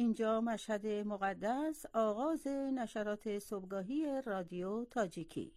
اینجا مشهد مقدس، آغاز نشرات صبحگاهی رادیو تاجیکی.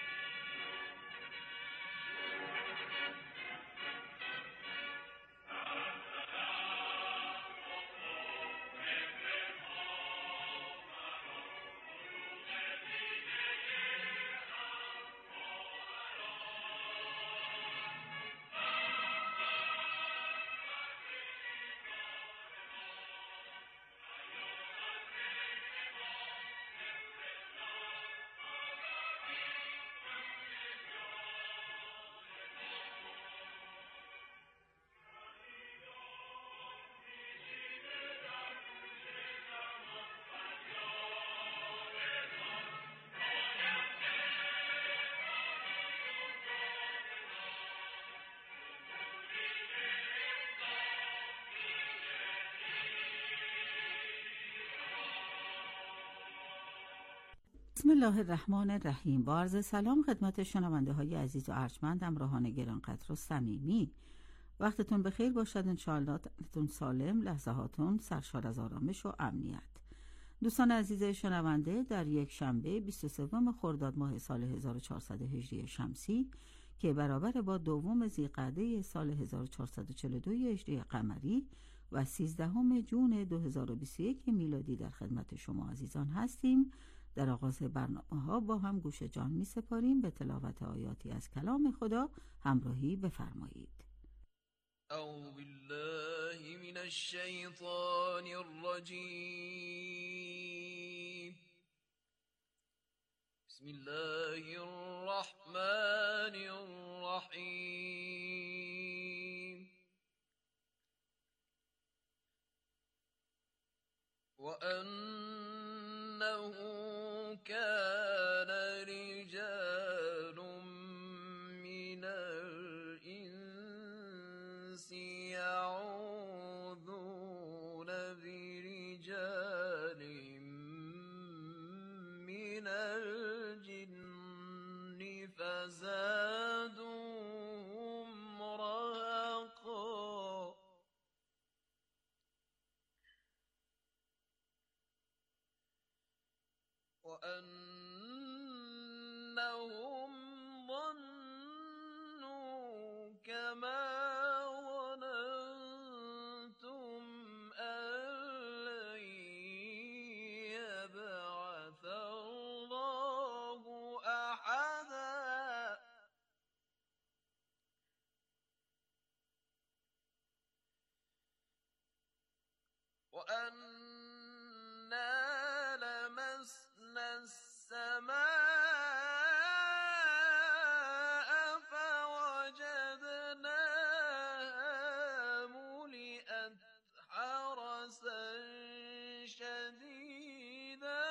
بسم الله الرحمن الرحیم. با عرض سلام خدمت شنونده های عزیز و ارجمند، همراهان گرانقدر و صمیمی. وقتتون بخیر باشد، انشاءالله تون سالم، لحظه هاتون سرشار از آرامش و امنیت. دوستان عزیز شنونده، در یک شنبه 23 خرداد ماه سال 1400 هجری شمسی که برابر با 2 ذیقعده سال 1442 هجری قمری و 13 جون 2021 میلادی در خدمت شما عزیزان هستیم. در آغاز برنامه‌ها با هم گوش جان می سپاریم به تلاوت آیاتی از کلام خدا. همراهی بفرمایید. اعوذ بالله من الشیطان الرجیم. بسم الله الرحمن الرحیم. وأنه كان رجال من الإنس يعوذون برجال من الجن فزادوهم رهقا. وأنهم ظنوا كما ظننتم أن لن يبعث الله أحدا. وأنا لمسنا السماء فوجدناها ملئت حرسا شديدا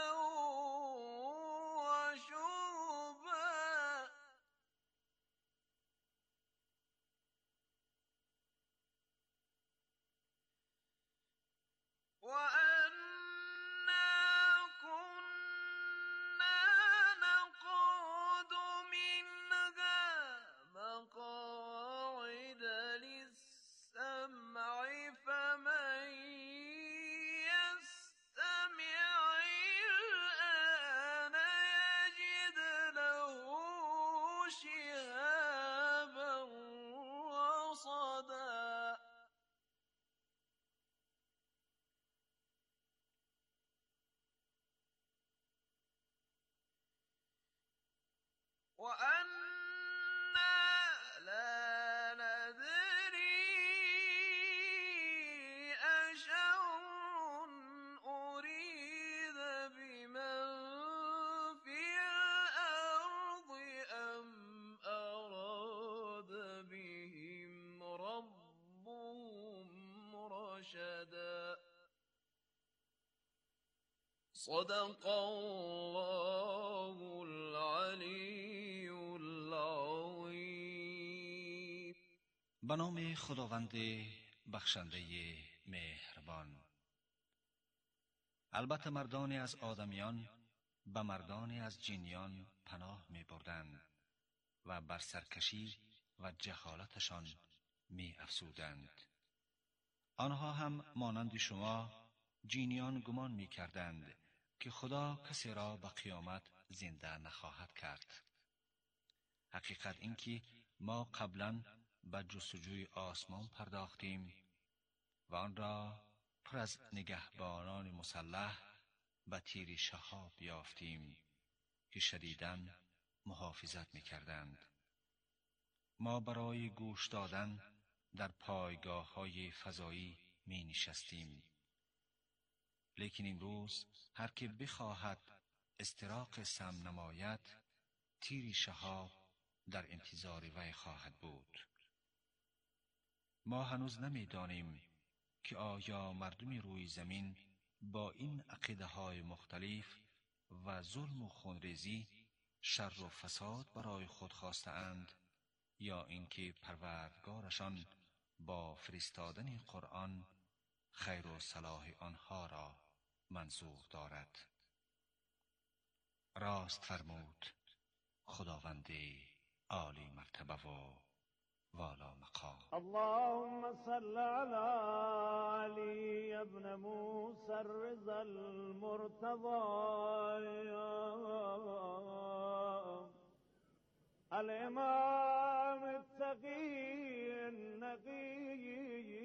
وشهبا. وأنا كنا نقعد منها مقاعد للسمع فمن يستمع الآن يجد له شهابا رصدا. وأنا لا ندري أشر أريد بمن في الأرض أم أراد بهم ربهم رشدا. صدق الله العلی العظیم. به نام خداوند بخشنده مهربان. البته مردانی از آدمیان به مردانی از جنیان پناه می بردند و بر سرکشی و جهالتشان می افزودند. آنها هم مانند شما جینیان گمان می کردند که خدا کسی را به قیامت زنده نخواهد کرد. حقیقت این که ما قبلا به جستجوی آسمان پرداختیم و آن را پر از نگهبانان مسلح به تیر شهاب یافتیم که شدیداً محافظت می کردند. ما برای گوش دادن در پایگاه های فضایی می نشستیم. لیکن امروز هر که بخواهد استراق سم نماید، تیر شهاب در انتظار وی خواهد بود. ما هنوز نمی دانیم که آیا مردم روی زمین با این عقیده های مختلف و ظلم و خونریزی شر و فساد برای خود خواسته اند یا اینکه پروردگارشان با فرستادن قرآن خیر و صلاح آنها را منظور دارد. راست فرمود خداوند عالی مرتبه و والا مقام. اللهم صل على علي ابن موسى الرضا المرتضى الإمام التقي النقي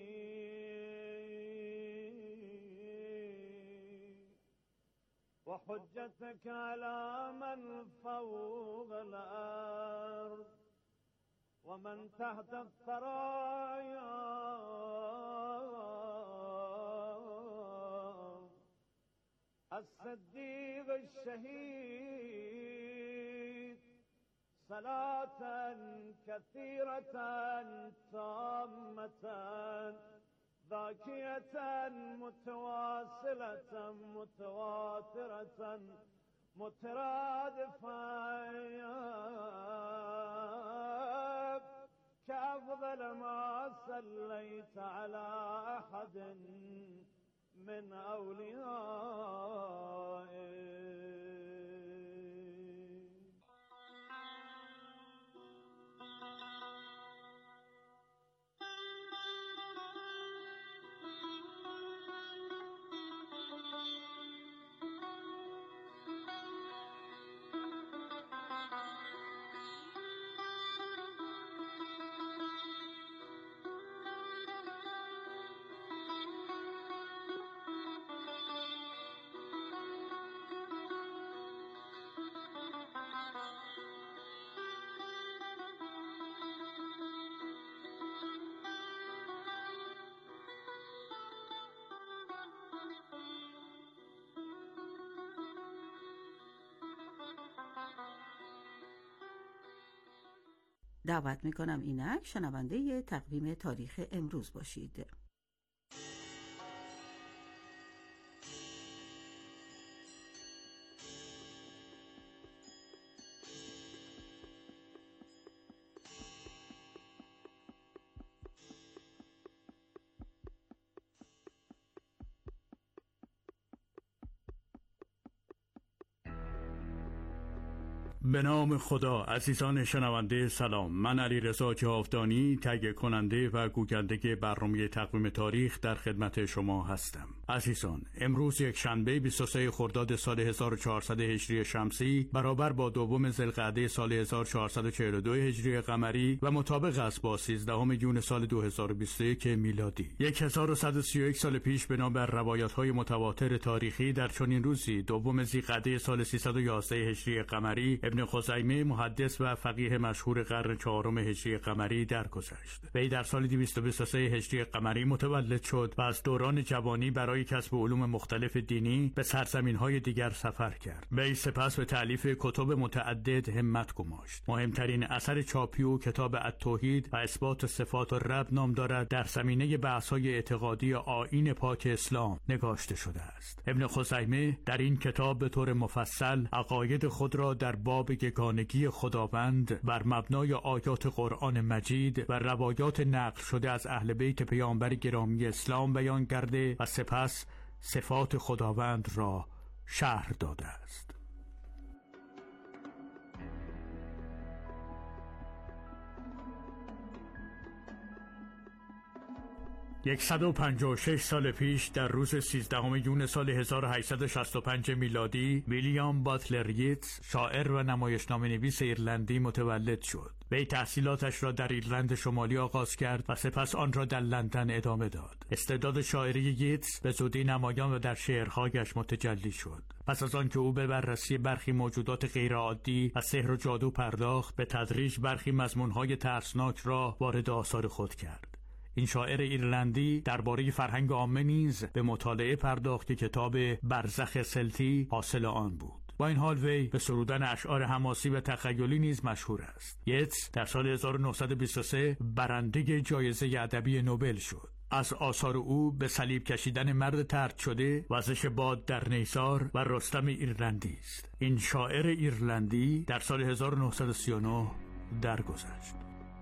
وحجتك على من فوق الأرض ومن تحت الثرايا الصديق الشهيد صلاة كثيرة تامة ذاكية متواصلة متواترة مترادفة كأفضل ما صليت على أحد من أوليائك. دعوت میکنم اینک شنونده تقویم تاریخ امروز باشید. به نام خدا. عزیزان شنونده سلام، من علیرضا جاودانی تهیه کننده و گوینده برنامه تقویم تاریخ در خدمت شما هستم. عزیزان، امروز یک شنبه 23 خرداد سال 1400 هجری شمسی برابر با دوم ذوالقعده سال 1442 هجری قمری و مطابق است با 13 یون سال 2021 میلادی. 1131 سال پیش بنابر روایت‌های متواتر تاریخی در چنین روزی دوم ذیقعده سال 311 هجری قمری ابن خزیمه محدث و فقیه مشهور قرن چهارم هجری قمری درگذشت. وی در سال 223 هجری قمری متولد شد و از دوران جوانی برای کسب علوم مختلف دینی به سرزمین‌های دیگر سفر کرد. وی سپس به تألیف کتب متعدد همت گماشت. مهمترین اثر چاپی او کتاب التوحید و اثبات صفات الرب نام دارد. در زمینه بحث‌های اعتقادی آیین پاک اسلام نگاشته شده است. ابن خزیمه در این کتاب به طور مفصل عقاید خود را در باب یگانگی خداوند بر مبنای آیات قرآن مجید و روایات نقل شده از اهل بیت پیامبر گرامی اسلام بیان کرده و سپس صفات خداوند را شرح داده است. 156 سال پیش در روز 13 یون سال 1865 میلادی ویلیام باتلر ییتس، شاعر و نمایشنامه‌نویس ایرلندی متولد شد. وی تحصیلاتش را در ایرلند شمالی آغاز کرد و سپس آن را در لندن ادامه داد. استعداد شاعری ییتس به زودی نمایان و در شعرهایش متجلی شد. پس از آن که او به بررسی برخی موجودات غیرعادی و سحر و جادو پرداخت، به تدریج برخی مضمون‌های ترسناک را وارد آثار خود کرد. این شاعر ایرلندی درباره فرهنگ عامه نیز به مطالعه پرداخت که کتاب برزخ سلتی حاصل آن بود. با این حال وی به سرودن اشعار حماسی و تخیلی نیز مشهور است. ییتس در سال 1923 برنده جایزه ادبی نوبل شد. از آثار او به صلیب کشیدن مرد طرد شده، وزش باد در نیسار و رستم ایرلندی است. این شاعر ایرلندی در سال 1939 درگذشت.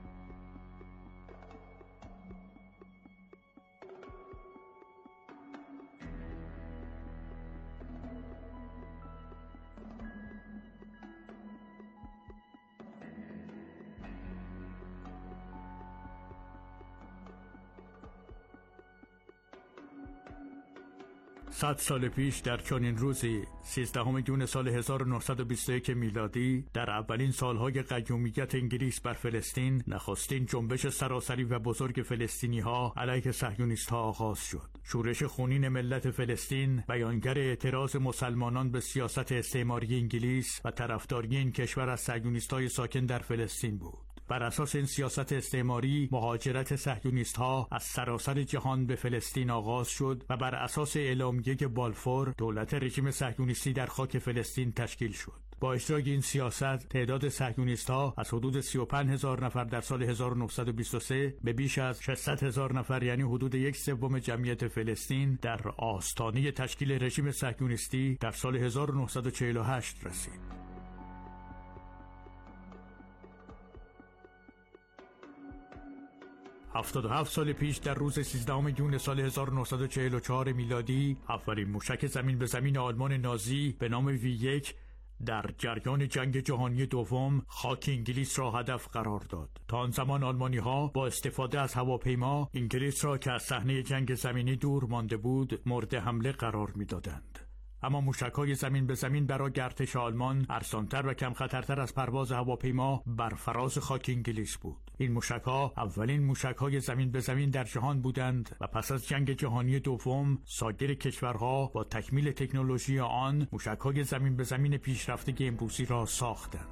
صد سال پیش در چنین روزی 13 یون سال 1921 میلادی، در اولین سالهای قیومیت انگلیس بر فلسطین، نخستین جنبش سراسری و بزرگ فلسطینی‌ها علیه صهیونیست‌ها آغاز شد. شورش خونین ملت فلسطین بیانگر اعتراض مسلمانان به سیاست استعماری انگلیس و طرفداری این کشور از صهیونیست‌های ساکن در فلسطین بود. بر اساس این سیاست استعماری، مهاجرت صهیونیست‌ها از سراسر جهان به فلسطین آغاز شد و بر اساس اعلامیه بالفور، دولت رژیم صهیونیستی در خاک فلسطین تشکیل شد. با اجرای این سیاست، تعداد صهیونیست‌ها از حدود 35,000 نفر در سال 1923 به بیش از 600,000 نفر، یعنی حدود 1/3 جمعیت فلسطین، در آستانه تشکیل رژیم صهیونیستی در سال 1948 رسید. 77 سال پیش در روز 13 یون سال 1944 میلادی، اولین موشک زمین به زمین آلمان نازی به نام V1 در جریان جنگ جهانی دوم خاک انگلیس را هدف قرار داد. تا آن زمان آلمانی‌ها با استفاده از هواپیما انگلیس را که از صحنه جنگ زمینی دور مانده بود مورد حمله قرار می‌دادند. اما موشک‌های زمین به زمین برای ارتش آلمان ارزان‌تر و کم خطرتر از پرواز هواپیما بر فراز خاک انگلیس بود. این موشک‌ها اولین موشک‌های زمین به زمین در جهان بودند و پس از جنگ جهانی دوم سایر کشورها با تکمیل تکنولوژی آن موشک‌های زمین به زمین پیشرفته امروزی را ساختند.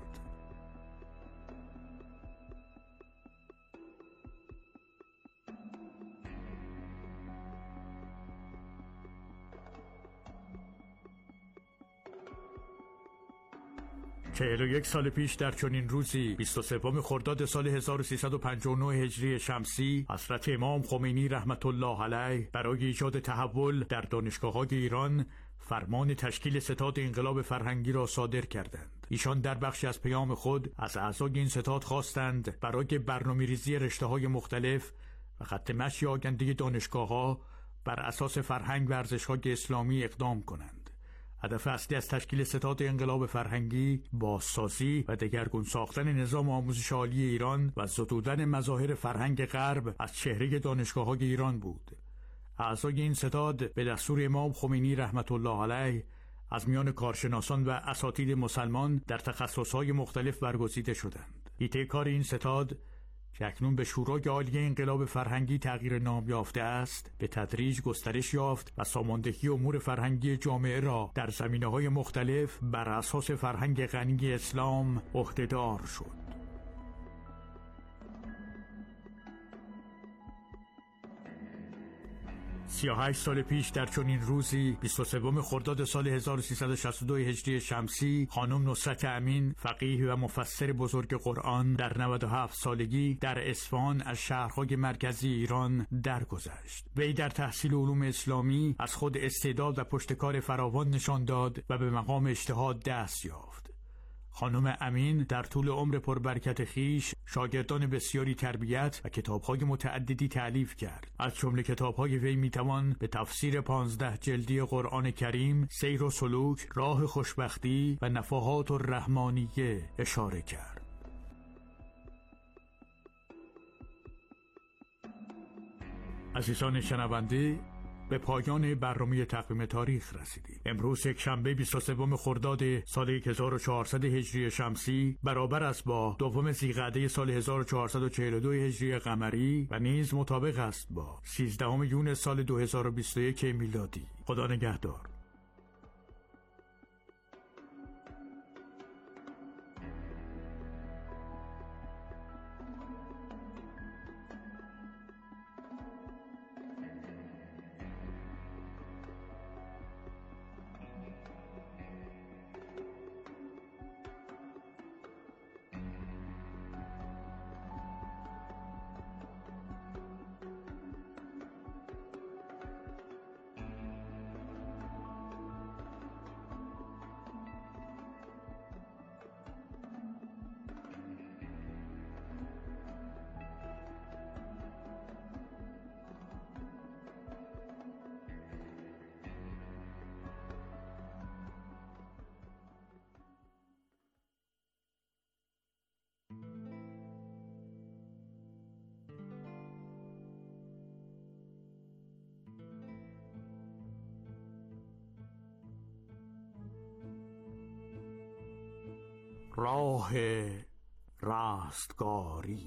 چهل و یک سال پیش در چنین روزی 23 خرداد سال 1359 هجری شمسی، حضرت امام خمینی رحمت الله علیه برای ایجاد تحول در دانشگاه‌های ایران فرمان تشکیل ستاد انقلاب فرهنگی را صادر کردند. ایشان در بخشی از پیام خود از اعضای این ستاد خواستند برای برنامه‌ریزی رشته‌های مختلف و خط مشی آینده دانشگاه‌ها بر اساس فرهنگ و ارزش‌های اسلامی اقدام کنند. هدف اصلی از تشکیل ستاد انقلاب فرهنگی بازسازی و دگرگون ساختن نظام آموزش عالی ایران و زدودن مظاهر فرهنگ غرب از چهره دانشگاه‌های ایران بود. اعضای این ستاد به دستور امام خمینی رحمت الله علیه از میان کارشناسان و اساتید مسلمان در تخصص‌های مختلف برگزیده شدند. ایده کار این ستاد که اکنون به شورای عالی انقلاب فرهنگی تغییر نام یافته است، به تدریج گسترش یافت و ساماندهی امور فرهنگی جامعه را در زمینه‌های مختلف بر اساس فرهنگ غنی اسلام عهده‌دار شد. 38 سال پیش در چنین روزی 23 خرداد سال 1362 هجری شمسی، خانم نصرت امین، فقیه و مفسر بزرگ قرآن، در 97 سالگی در اصفهان از شهرهای مرکزی ایران درگذشت. وی در تحصیل علوم اسلامی از خود استعداد و پشتکار فراوان نشان داد و به مقام اجتهاد دست یافت. خانم امین در طول عمر پربرکت خیش شاگردان بسیاری تربیت و کتاب‌های متعددی تألیف کرد. از جمله کتاب‌های وی می‌توان به تفسیر 15 جلدی قرآن کریم، سیر و سلوک، راه خوشبختی و نفحات الرحمانیه اشاره کرد. عزیزان شنونده، به پایان برنامه تقویم تاریخ رسیدیم. امروز یک شنبه 23 خرداد سال 1400 هجری شمسی برابر است با 2 ذیقعده سال 1442 هجری قمری و نیز مطابق است با 13 یونیو سال 2021 میلادی. خدا نگهدار. راه رستگاری.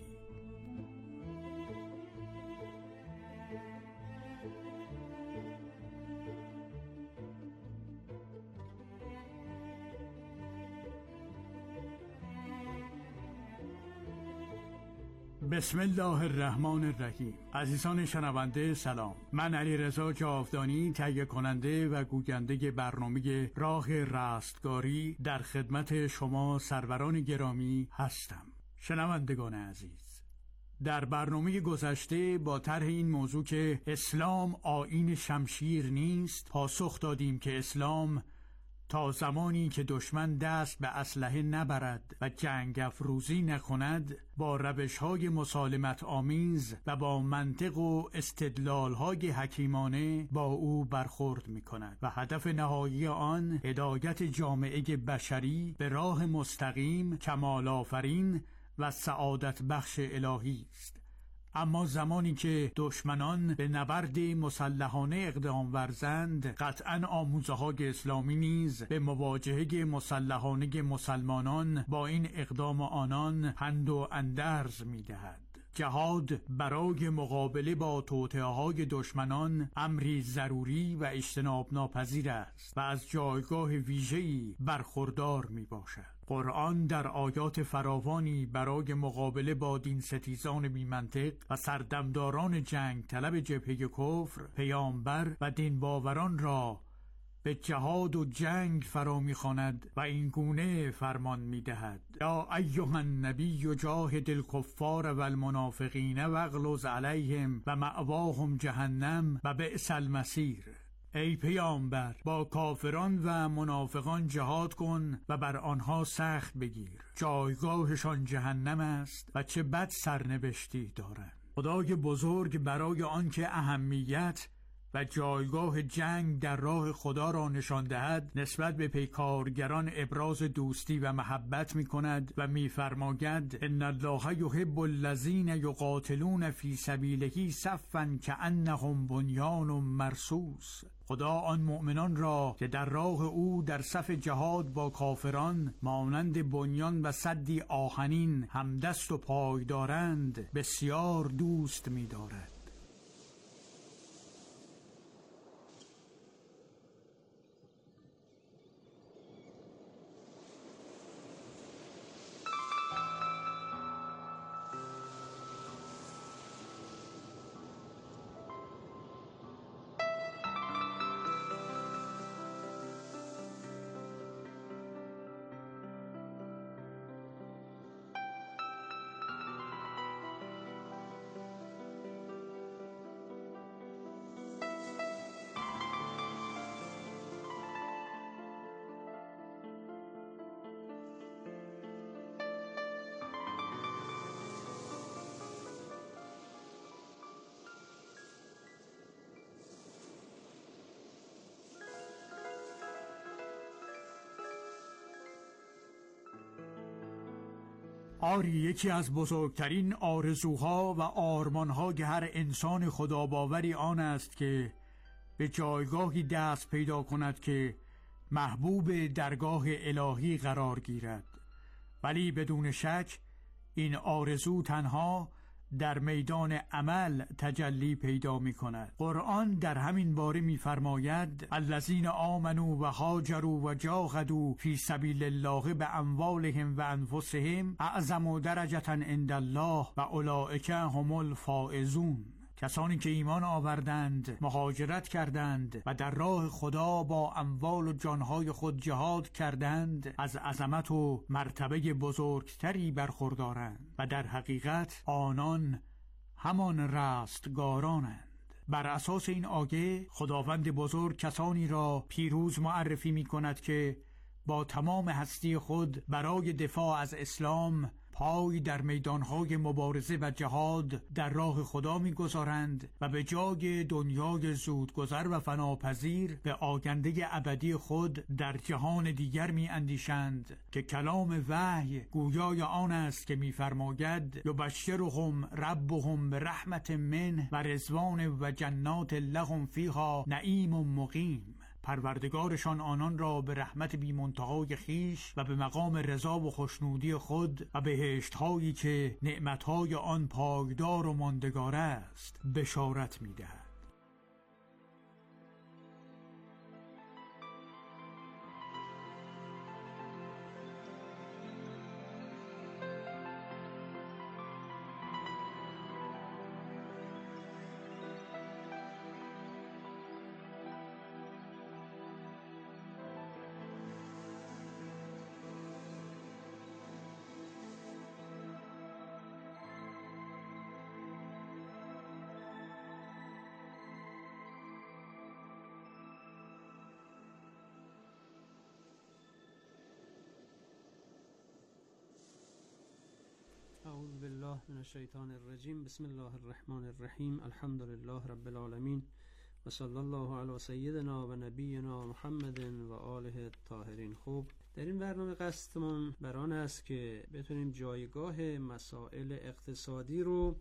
بسم الله الرحمن الرحیم. عزیزان شنونده سلام. من علیرضا جاودانی تهیه کننده و گوینده برنامه راه رستگاری در خدمت شما سروران گرامی هستم. شنوندگان عزیز، در برنامه گذشته با طرح این موضوع که اسلام آیین شمشیر نیست پاسخ دادیم که اسلام تا زمانی که دشمن دست به اسلحه نبرد و جنگ افروزی نکند با روش‌های مسالمت آمیز و با منطق و استدلال‌های حکیمانه با او برخورد می‌کند و هدف نهایی آن هدایت جامعه بشری به راه مستقیم، کمال آفرین و سعادت بخش الهی است. اما زمانی که دشمنان به نبرد مسلحانه اقدام ورزند، قطعاً آموزه‌های اسلامی نیز به مواجهه مسلحانه مسلمانان با این اقدام آنان پند و اندرز می‌دهد. جهاد برای مقابله با توطئه‌های دشمنان امری ضروری و اجتناب ناپذیر است و از جایگاه ویژه‌ای برخوردار میباشد. قرآن در آیات فراوانی برای مقابله با دین ستیزان بی‌منطق و سردمداران جنگ طلب جبهه کفر، پیامبر و دین باوران را به جهاد و جنگ فرا می‌خواند و این گونه فرمان می‌دهد: یا ایها النبی جاهد الکفار و المنافقین واغلظ علیهم و مأواهم جهنم و بئس المصیر. ای پیامبر، با کافران و منافقان جهاد کن و بر آنها سخت بگیر، جایگاهشان جهنم است و چه بد سرنوشتی دارند. خدای بزرگ برای آنکه اهمیت و جایگاه جنگ در راه خدا را نشان دهد نسبت به پیکارگران ابراز دوستی و محبت می کند و می فرماید: ان الله یحب الذین یقاتلون فی سبیله صفا کأنهم بنیان مرصوص. خدا آن مؤمنان را که در راه او در صف جهاد با کافران مانند بنیان و سدی آهنین همدست و پای دارند بسیار دوست می دارد. آری یکی از بزرگترین آرزوها و آرمانهای هر انسان خداباوری آن است که به جایگاهی دست پیدا کند که محبوب درگاه الهی قرار گیرد، ولی بدون شک این آرزو تنها در میدان عمل تجلی پیدا می کند. قرآن در همین باره می فرماید الذین آمنوا و هاجروا و جاهدوا فی سبیل الله باموالهم و انفسهم اعظم درجة عند الله و اولئک هم الفائزون. کسانی که ایمان آوردند، مهاجرت کردند و در راه خدا با اموال و جانهای خود جهاد کردند، از عظمت و مرتبه بزرگتری برخوردارند و در حقیقت آنان همان رستگارانند. بر اساس این آیه خداوند بزرگ کسانی را پیروز معرفی می کند که با تمام هستی خود برای دفاع از اسلام پای در میدانهای مبارزه و جهاد در راه خدا می‌گذارند و به جای دنیای زودگذر و فناپذیر به آینده ابدی خود در جهان دیگر می‌اندیشند که کلام وحی گویای آن است که می‌فرماید یبشرهم ربهم برحمت منه و رضوان و جنات لهم فیها نعیم مقیم. پروردگارشان آنان را به رحمت بی منتهای خیش و به مقام رضا و خوشنودی خود و بهشت‌هایی که نعمت‌های آن پایدار و ماندگار است بشارت می‌دهد. اعوذ بالله من الشیطان الرجیم. بسم الله الرحمن الرحیم. الحمد لله رب العالمین و صلی الله علی سیدنا و نبینا محمد و آله الطاهرین. خوب، در این برنامه قصدمون بر آن است که بتونیم جایگاه مسائل اقتصادی رو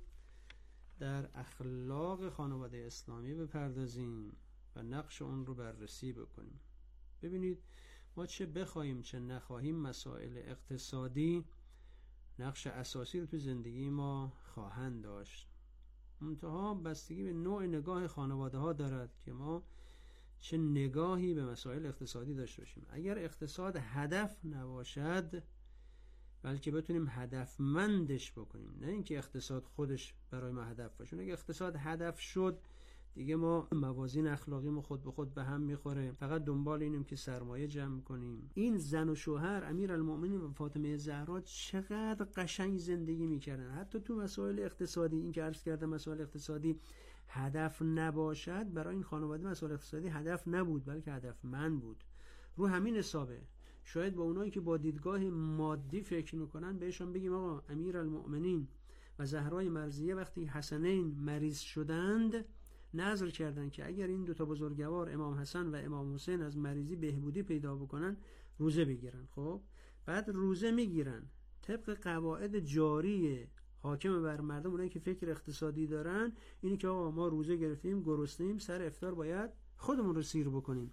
در اخلاق خانواده اسلامی بپردازیم و نقش اون رو بررسی بکنیم. ببینید، ما چه بخوایم چه نخواهیم مسائل اقتصادی نقش اساسی رو تو زندگی ما خواهند داشت. منتها بستگی به نوع نگاه خانواده ها دارد که ما چه نگاهی به مسائل اقتصادی داشته باشیم. اگر اقتصاد هدف نباشد، بلکه بتونیم هدفمندش بکنیم، نه اینکه اقتصاد خودش برای ما هدف باشه. اگر اقتصاد هدف شد، دیگه ما موازین اخلاقی خود به خود به هم میخوره. فقط دنبال اینیم که سرمایه جمع کنیم. این زن و شوهر امیرالمؤمنین و فاطمه زهرا چقدر قشنگ زندگی میکردن. حتی تو مسائل اقتصادی، این که عرض کردم مسائل اقتصادی هدف نباشد، برای این خانواده مسائل اقتصادی هدف نبود، بلکه هدفمند بود. رو همین حسابه شاید با اونایی که با دیدگاه مادی فکر میکنن بهشون بگیم آقا امیرالمؤمنین و زهرای مرضیه وقتی حسنین مریض شدند نظر کردن که اگر این دوتا بزرگوار امام حسن و امام حسین از مریضی بهبودی پیدا بکنن روزه بگیرن. خب بعد روزه میگیرن طبق قواعد جاری حاکم بر مردم، اونایی که فکر اقتصادی دارن اینی که آقا ما روزه گرفتیم، گرسنه‌ایم، سر افطار باید خودمون رو سیر بکنیم.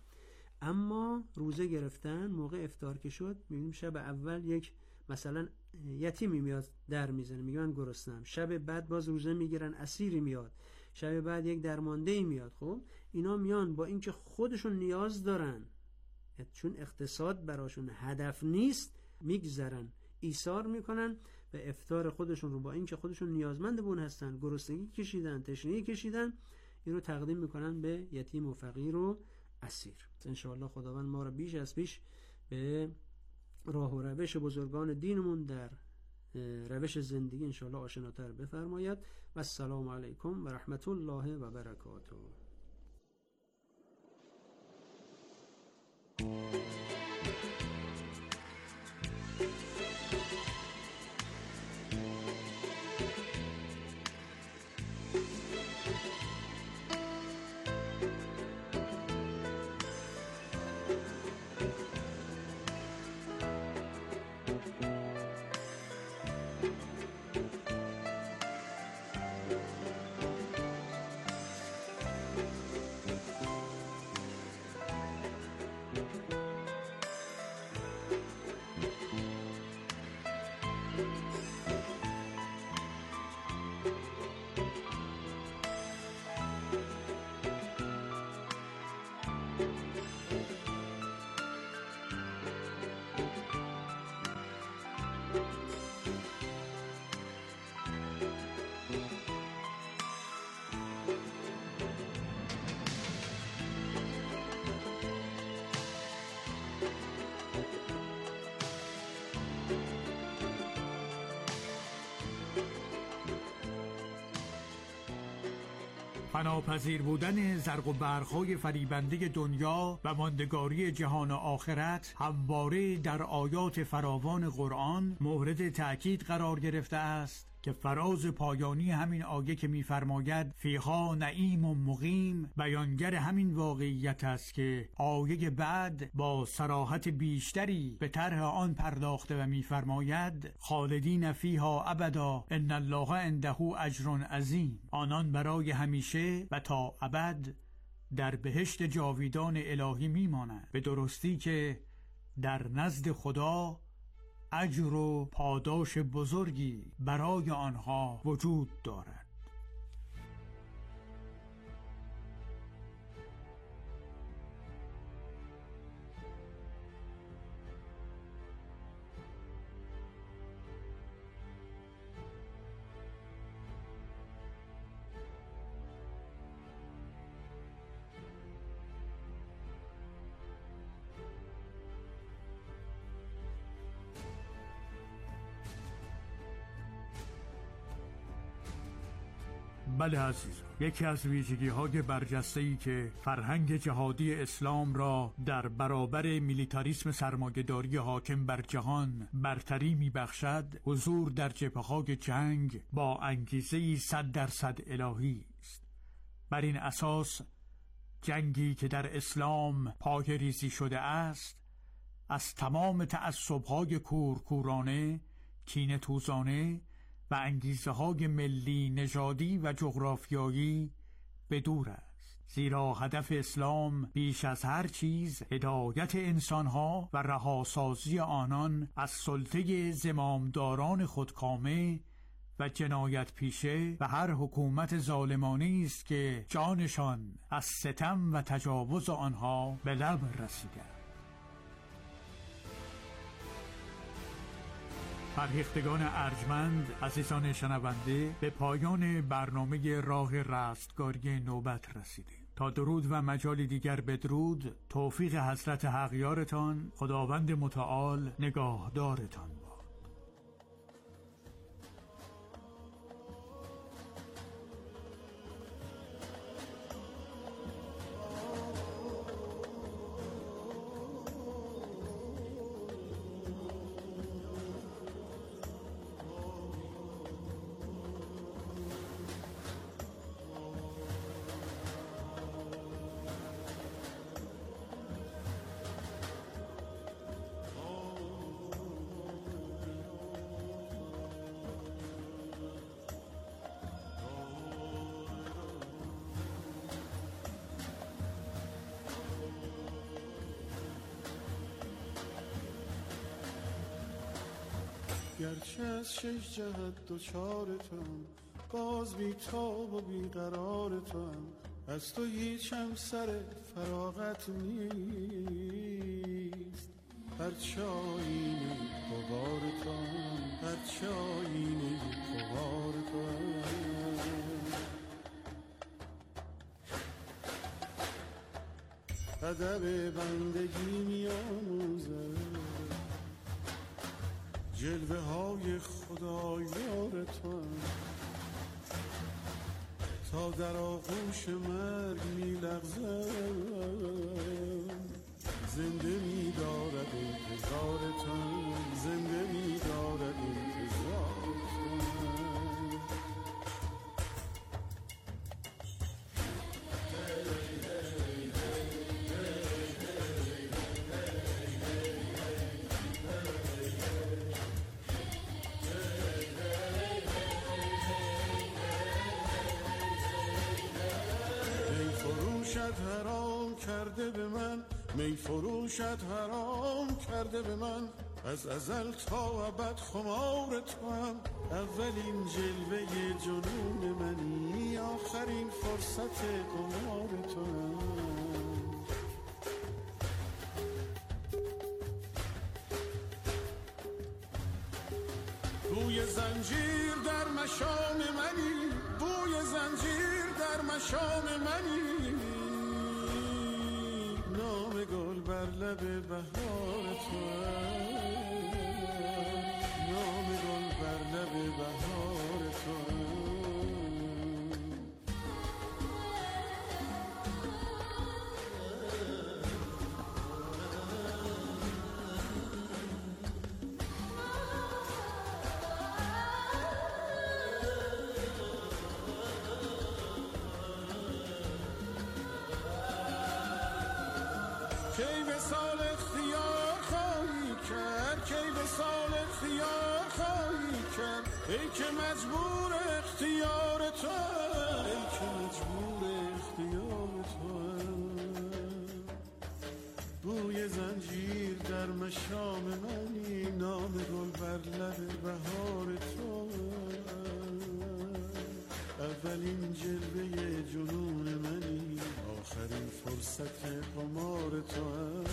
اما روزه گرفتن موقع افطار که شد، میبینیم شب اول یک مثلا یتیمی میاد در میزنه، میگن گرسنه‌ام. شب بعد باز روزه میگیرن، اسیری میاد. شب بعد یک درمانده‌ای میاد. خب اینا میان با اینکه خودشون نیاز دارن، چون اقتصاد براشون هدف نیست، میگذرن، ایثار میکنن به افطار خودشون رو، با اینکه خودشون نیازمند بون هستن، گرسنگی کشیدن، تشنگی کشیدن، این رو تقدیم میکنن به یتیم و فقیر و اسیر. انشاءالله خداوند ما رو بیش از پیش به راه و روش بزرگان دینمون در روش زندگی انشاءالله آشناتر بفرماید. و السلام علیکم و رحمت الله و برکاته. فناپذیر بودن زرق و برق‌های فریبنده دنیا و ماندگاری جهان و آخرت همواره در آیات فراوان قرآن مورد تأکید قرار گرفته است که فراز پایانی همین آیه که می‌فرماید فیها نعیم و مقیم بیانگر همین واقعیت است که آیه بعد با صراحت بیشتری به طرح آن پرداخته و می‌فرماید خالدین فیها ابدا ان الله عنده اجر عظیم، آنان برای همیشه و تا ابد در بهشت جاویدان الهی میمانند، به درستی که در نزد خدا اجر و پاداش بزرگی برای آنها وجود دارد. بله عزیزان، یکی از ویژگی‌های برجسته‌ای که فرهنگ جهادی اسلام را در برابر میلیتاریسم سرمایه‌داری حاکم بر جهان برتری می‌بخشد، حضور در جبهه‌های جنگ با انگیزه‌ای 100% الهی است. بر این اساس جنگی که در اسلام پایه‌ریزی شده است از تمام تعصب‌های کورکورانه، کینه‌توزانه و انگیزه‌های ملی، نژادی و جغرافیایی به دور است، زیرا هدف اسلام بیش از هر چیز هدایت انسان‌ها و رهاسازی آنان از سلطه زمامداران خودکامه و جنایت پیشه و هر حکومت ظالمانه است که جانشان از ستم و تجاوز آنها به لب رسیده. فرهیختگان ارجمند، عزیزان شنونده، به پایان برنامه راه رستگاری نوبت رسیدیم. تا درود و مجال دیگر بدرود، توفیق حضرت حقیارتان، خداوند متعال نگاهدارتان. گرچه از شش جهت دوچارتم، باز بی تاب و بی قرارتم، از تو هیچم سر فراغت نیست. هرچه آینه غبارتم، هرچه آینه غبارتم، ادب بندگی می‌آموزد، جلوه های خدایارتان، تا در آغوش مرگ می‌لغزم، زنده می‌دارد انتظارتان، زنده می‌دارد انتظارتان. حرام کرده به من، می فروشت حرام کرده به من، از ازل تا ابد خمار توام. اولین جلوه جنون منی، آخرین فرصت قمار توام. بوی زنجیر در مشام منی، بوی زنجیر در مشام منی، نام گل بر لب بهار تو، نام گل بر لب بهار تو. وصال اختیار خواهی کرد، کی وصال اختیار خواهی کرد، ای که مجبور اختیار تو، ای که مجبور اختیار تو. بوی زنجیر در مشام منی، نام گل بر لب بهار تو، اولین جلوه جنون منی، آخرین فرصت قمار تو.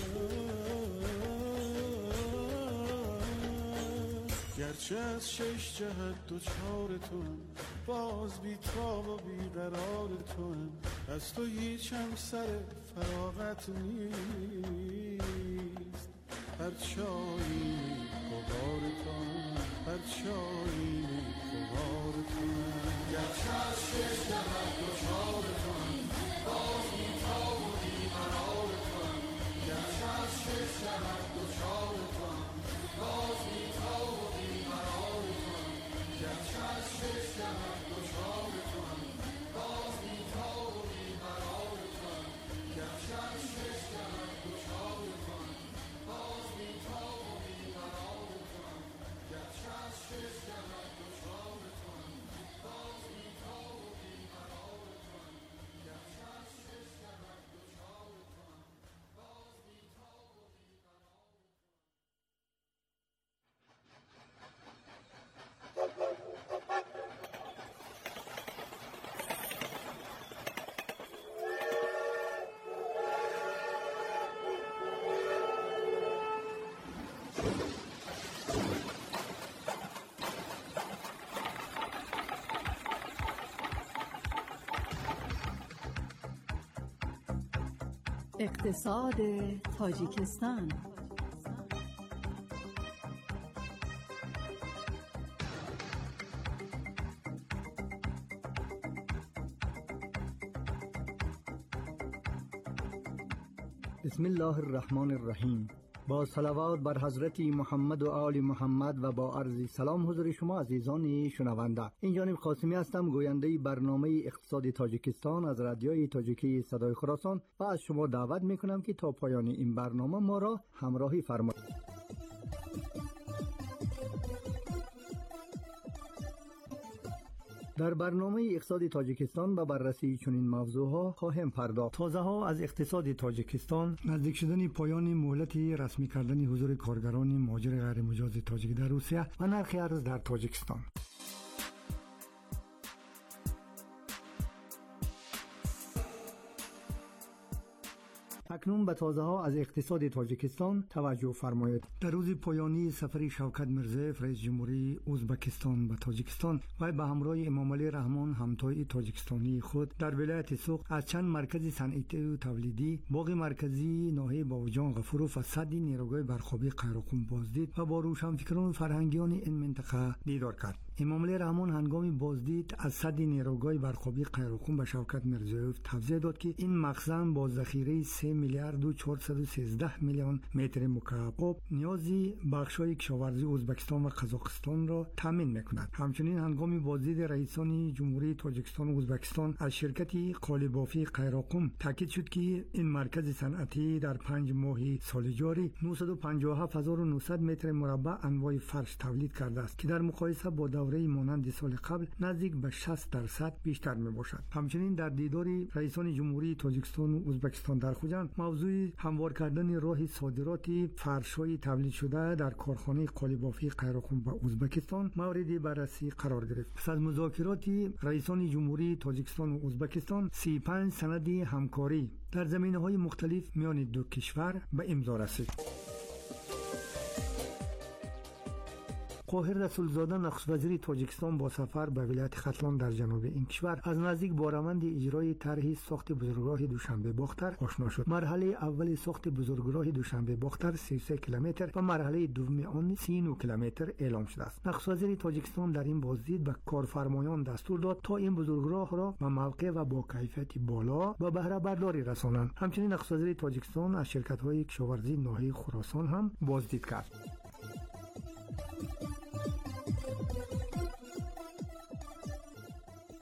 گرچه از شش جهت دوچار تو، باز بی تاب و بی قرار تو، از تو هیچ هم سر فراغت نیست، هر چایی غبار تو، هر چایی غبار تو. گرچه از شش جهت دوچار تو، باز بی تاب و بی قرار تو، گرچه از شش جهت دوچار تو، باز بی تاب و بی قرار تو، گرچه از شش جهت دوچار تو، باز بی تاب و بی قرار تو، گرچه از شش جهت دوچار تو، باز بی تاب و بی قرار تو، گرچه از شش جهت دوچار تو، باز بی تاب و بی قرار تو، گرچه از شش جهت دوچار تو، باز بی تاب و بی قرار. اقتصاد تاجیکستان. بسم الله الرحمن الرحیم. با صلوات بر حضرت محمد و آل محمد و با عرض سلام حضور شما عزیزان شنونده. این جانب قاسمی هستم، گوینده برنامه اقتصاد تاجیکستان از رادیوی تاجیکی صدای خراسان و از شما دعوت میکنم که تا پایان این برنامه ما را همراهی فرمایید. در برنامه اقتصاد تاجیکستان به بررسی چنین موضوعها خواهیم پرداخت. تازه‌ها از اقتصاد تاجیکستان، نزدیک شدن پایان مهلت رسمی کردن حضور کارگران مهاجر غیر مجاز تاجیک در روسیه و نرخ ارز در تاجیکستان. اکنون به تازه‌ها از اقتصاد تاجیکستان توجه فرمایید. در روز پایانی سفر شوکت میرزیف رئیس جمهوری ازبکستان به تاجیکستان و به همراه امامعلی رحمان همتای تاجیکستانی خود در ولایت سوق از چند مرکز صنعتی و تولیدی، باغ مرکزی ناحیه باوجان غفوروف و سد نیروگاه برخوابی قیروقم بازدید و با روشنفکران و فرهنگیان این منطقه دیدار کرد. امامعلی رحمان هنگام بازدید از سد نیروگاه برخوابی قیروقم به شوکت میرزیف توضیح داد که این مخزن با ذخیره 3 میلیارد و 413 میلیون متر مکعب نیازی بخش‌های کشاورزی ازبکستان و قزاقستان را تامین می‌کند. همچنین هنگام بازدید رئیسان جمهوری تاجیکستان و ازبکستان از شرکت قالیبافی قیروقم تاکید شد که این مرکز صنعتی در 5 ماه سال جاری 957900 متر مربع انواع فرش تولید کرده است که در مقایسه با دوره مانند سال قبل نزدیک به 60% بیشتر میباشد. همچنین در دیدار رئیسان جمهوری تاجیکستان و ازبکستان در خوجند موضوع هموار کردن راه صادرات فرش‌های تولید شده در کارخانه قالیبافی قیروقم به ازبکستان مورد بررسی قرار گرفت. پس از مذاکرات رئیسان جمهوری تاجیکستان و ازبکستان 35 سند همکاری در زمینه‌های مختلف میان دو کشور به امضا رسید. قاهر رسولزاده نخست وزیر تاجیکستان با سفر به ولایت ختلان در جنوب این کشور از نزدیک با روند اجرای طرح ساخت بزرگراه دوشنبه باختر آشنا شد. مرحله اول ساخت بزرگراه دوشنبه باختر 33 کیلومتر و مرحله دوم آن 39 کیلومتر اعلام شده است. نخست وزیر تاجیکستان در این بازدید به کارفرمایان دستور داد تا این بزرگراه را به موقع و با کیفیت بالا و بهره برداری رسانند. همچنین نخست وزیر تاجیکستان از شرکت‌های کشاورزی ناحیه خراسان هم بازدید کرد.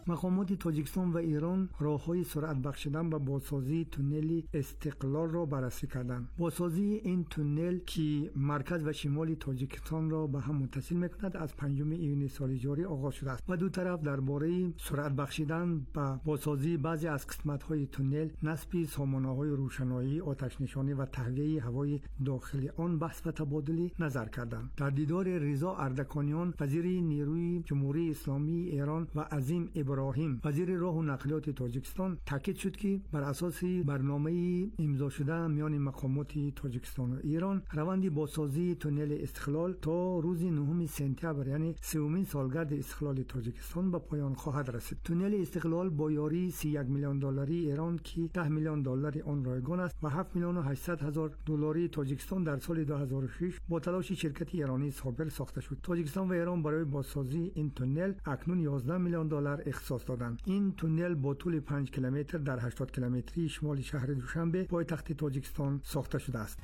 مقامات تاجیکستان و ایران راههای سرعت بخشیدن به بازسازی تونل استقلال را بررسی کردند. بازسازی این تونل که مرکز و شمال تاجیکستان را به هم متصل می‌کند از 5 ایون سال جاری آغاز شده است و دو طرف درباره سرعت بخشیدن به بازسازی بعضی از قسمت‌های تونل، نصب سامانه‌های روشنایی، آتش نشانی و تهویه هوای داخلی آن بحث و تبادل نظر کردند. در دیدار رضا اردکانیان وزیر نیروی جمهوری اسلامی ایران و عظیم ابراهیم وزیر راه و نقلیات تاجیکستان تاکید شد که بر اساس برنامه امضا شده میان مقامات تاجیکستان و ایران روند بازسازی تونل استقلال تا روز 9 سپتامبر یعنی 3مین سالگرد استقلال تاجیکستان به پایان خواهد رسید. تونل استقلال با یاری 31 میلیون دلاری ایران که 10 میلیون دلار آن رایگان است و 7 میلیون و 800 هزار دلاری تاجیکستان در سال 2006 با تلاش شرکت ایرانی سابر ساخته شد. تاجیکستان و ایران برای بازسازی این تونل اکنون 11 میلیون دلار اختصاص دادند. این تونل با طول 5 کیلومتر در 80 کیلومتری شمال شهر دوشنبه پایتخت تاجیکستان ساخته شده است.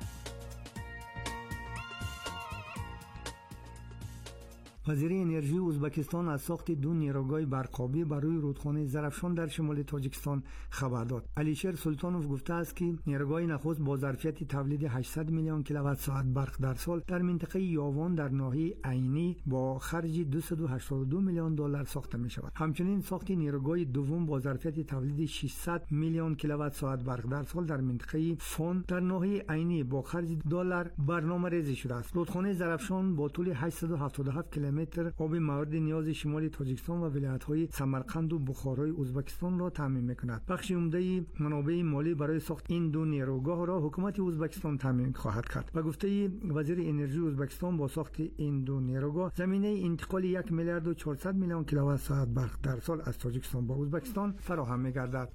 وزیر انرژی ازبکستان از ساخت دو نیروگاه برقابی برای رودخانه زرافشان در شمال تاجیکستان خبر داد. علیشیر سلطانوف گفته است که نیروگاه نخست با ظرفیت تولید 800 میلیون کیلووات ساعت برق در سال در منطقه یاوان در ناحیه عینی با خرج 282 میلیون دلار ساخته می شود. همچنین ساخت نیروگاه دوم با ظرفیت تولید 600 میلیون کیلووات ساعت برق در سال در منطقه فون در ناحیه عینی با خرج دلار برنامه‌ریزی شده است. رودخانه زرافشان با طول 877 کیلومتر آب مورد نیاز شمال تاجیکستان و ولایت‌های سمرقند و بخارای ازبکستان را تامین می‌کند. بخش عمده منابع مالی برای ساخت این دو نیروگاه را حکومت ازبکستان تامین خواهد کرد. و گفته وزیر انرژی ازبکستان با ساخت این دو نیروگاه زمینه انتقال 1 میلیارد و 400 میلیون کیلووات ساعت برق در سال از تاجیکستان به ازبکستان فراهم می‌گردد.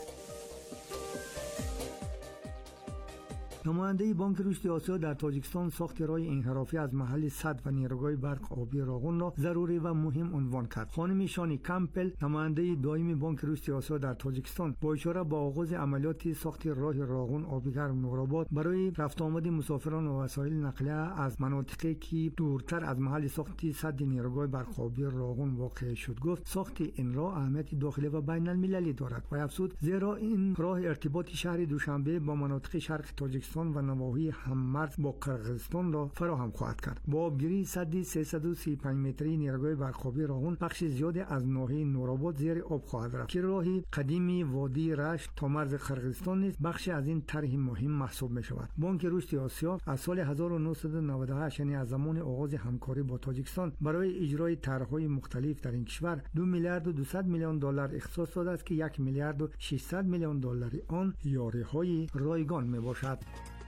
نماینده بانک رشد آسیا در تاجیکستان ساخت راه انحرافی از محل سد و نیروگاه برق آبی راغون را ضروری و مهم عنوان کرد. خانم شانی کمپل نماینده دائم بانک رشد آسیا در تاجیکستان با اشاره به آغاز عملیات ساخت راه راغون آبیگرم نورآباد برای رفت آمد مسافران و وسایل نقلیه از مناطقی که دورتر از محل ساخت سد نیروگاه برق آبی راغون واقع شد گفت ساخت این راه اهمیت داخلی و بین المللی دارد و افزود زیرا این راه ارتباط شهر دوشنبه با مناطق شرق تاجیکستان و نواحی هممرز با قرقیزستان را فراهم خواهد کرد. با آبگیری سد 335 متری نیروگاه برقابی راغون بخش زیادی از ناحیه نورآباد زیر آب خواهد رفت که راهی قدیمی وادی رشت تا مرز قرقیزستان نیز بخش از این طرح مهم محسوب می شود. بانک رشد آسیا از سال 1998 یعنی از زمان آغاز همکاری با تاجیکستان برای اجرای طرح‌های مختلف در این کشور 2 میلیارد و 200 میلیون دلار اختصاص داده است که 1 میلیارد و 600 میلیون دلاری آن یاری‌های رایگان می باشد.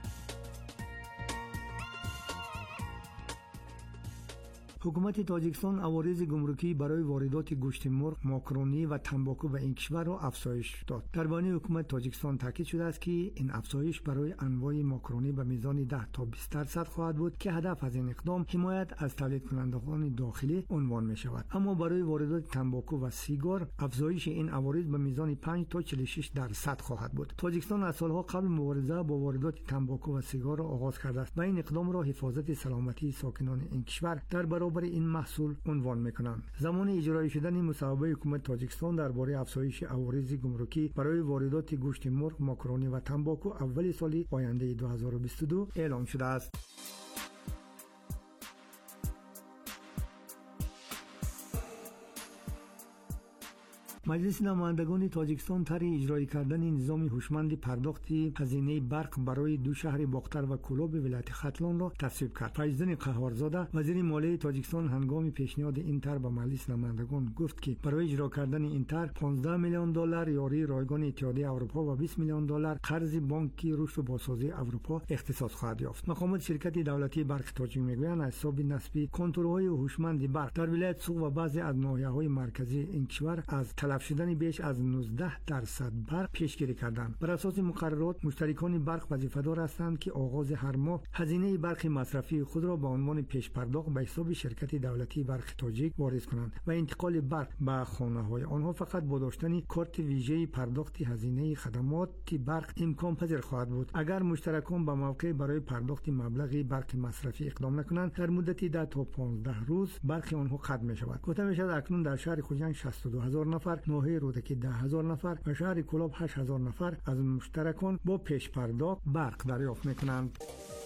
حکومت تاجیکستان عوارض گمرکی برای واردات گوشت مرغ، ماکارونی و تنباکو به این کشور را افزایش داد. در بیانیه حکومت تاجیکستان تاکید شده است که این افزایش برای انواع ماکارونی به میزان 10 تا 20% خواهد بود که هدف از این اقدام حمایت از تولید کنندگان داخلی عنوان می شود. اما برای واردات تنباکو و سیگار افزایش این عوارض به میزان 5 تا 46% خواهد بود. تاجیکستان از سالها قبل مبارزه با واردات تنباکو و سیگار را آغاز کرده است و این اقدام را حفاظت سلامتی ساکنان این کشور در برابر این محصول عنوان میکنند. زمان اجرایی شدن مصوبه حکومت تاجیکستان درباره افزایش عوارض گمرکی برای واردات گوشت مرغ، ماکارونی و تنباکو اول سال آینده 2022 اعلام شده است. مجلس نمایندگان تاجیکستان طرح اجرایی کردن نظام هوشمند پرداخت هزینه برق برای دو شهر باختر و کولاب ولایت ختلان را تصویب کرد. فیض‌الدین قهارزاده وزیر مالیه تاجیکستان هنگام پیشنهاد این طرح به مجلس نمایندگان گفت که برای اجرا کردن این طرح 15 میلیون دلار یاری رایگان اتحادیه اروپا و 20 میلیون دلار قرض بانک رشد و بازسازی اروپا اختصاص خواهد یافت. مقامات شرکت دولتی برق تاجیک میگویند از حساب نصب کنترل‌های هوشمند برق در ولایت سوق و بعضی از ناحیه‌های مرکزی این کشور از تلف شدن بیش از 19% برق پیشگیری کردند. بر اساس مقررات مشترکان برق وظیفه‌دار هستند که آغاز هر ماه هزینه برق مصرفی خود را به عنوان پیش پرداخت به حساب شرکت دولتی برق تاجیک واریز کنند و انتقال برق به خانه‌های آنها فقط با داشتن کارت ویژه پرداخت هزینه خدمات برق امکان پذیر خواهد بود. اگر مشترکان به موقع برای پرداخت مبلغ برق مصرفی اقدام نکنند در مدت 10 تا 15 روز برق آنها قطع می‌شود. گفته می‌شود اکنون در شهر خوجند 62000 نفر ناحیه رودکی 10,000 نفر و شهر کلاب 8,000 نفر از مشترکان با پیش پرداخت برق دریافت میکنند.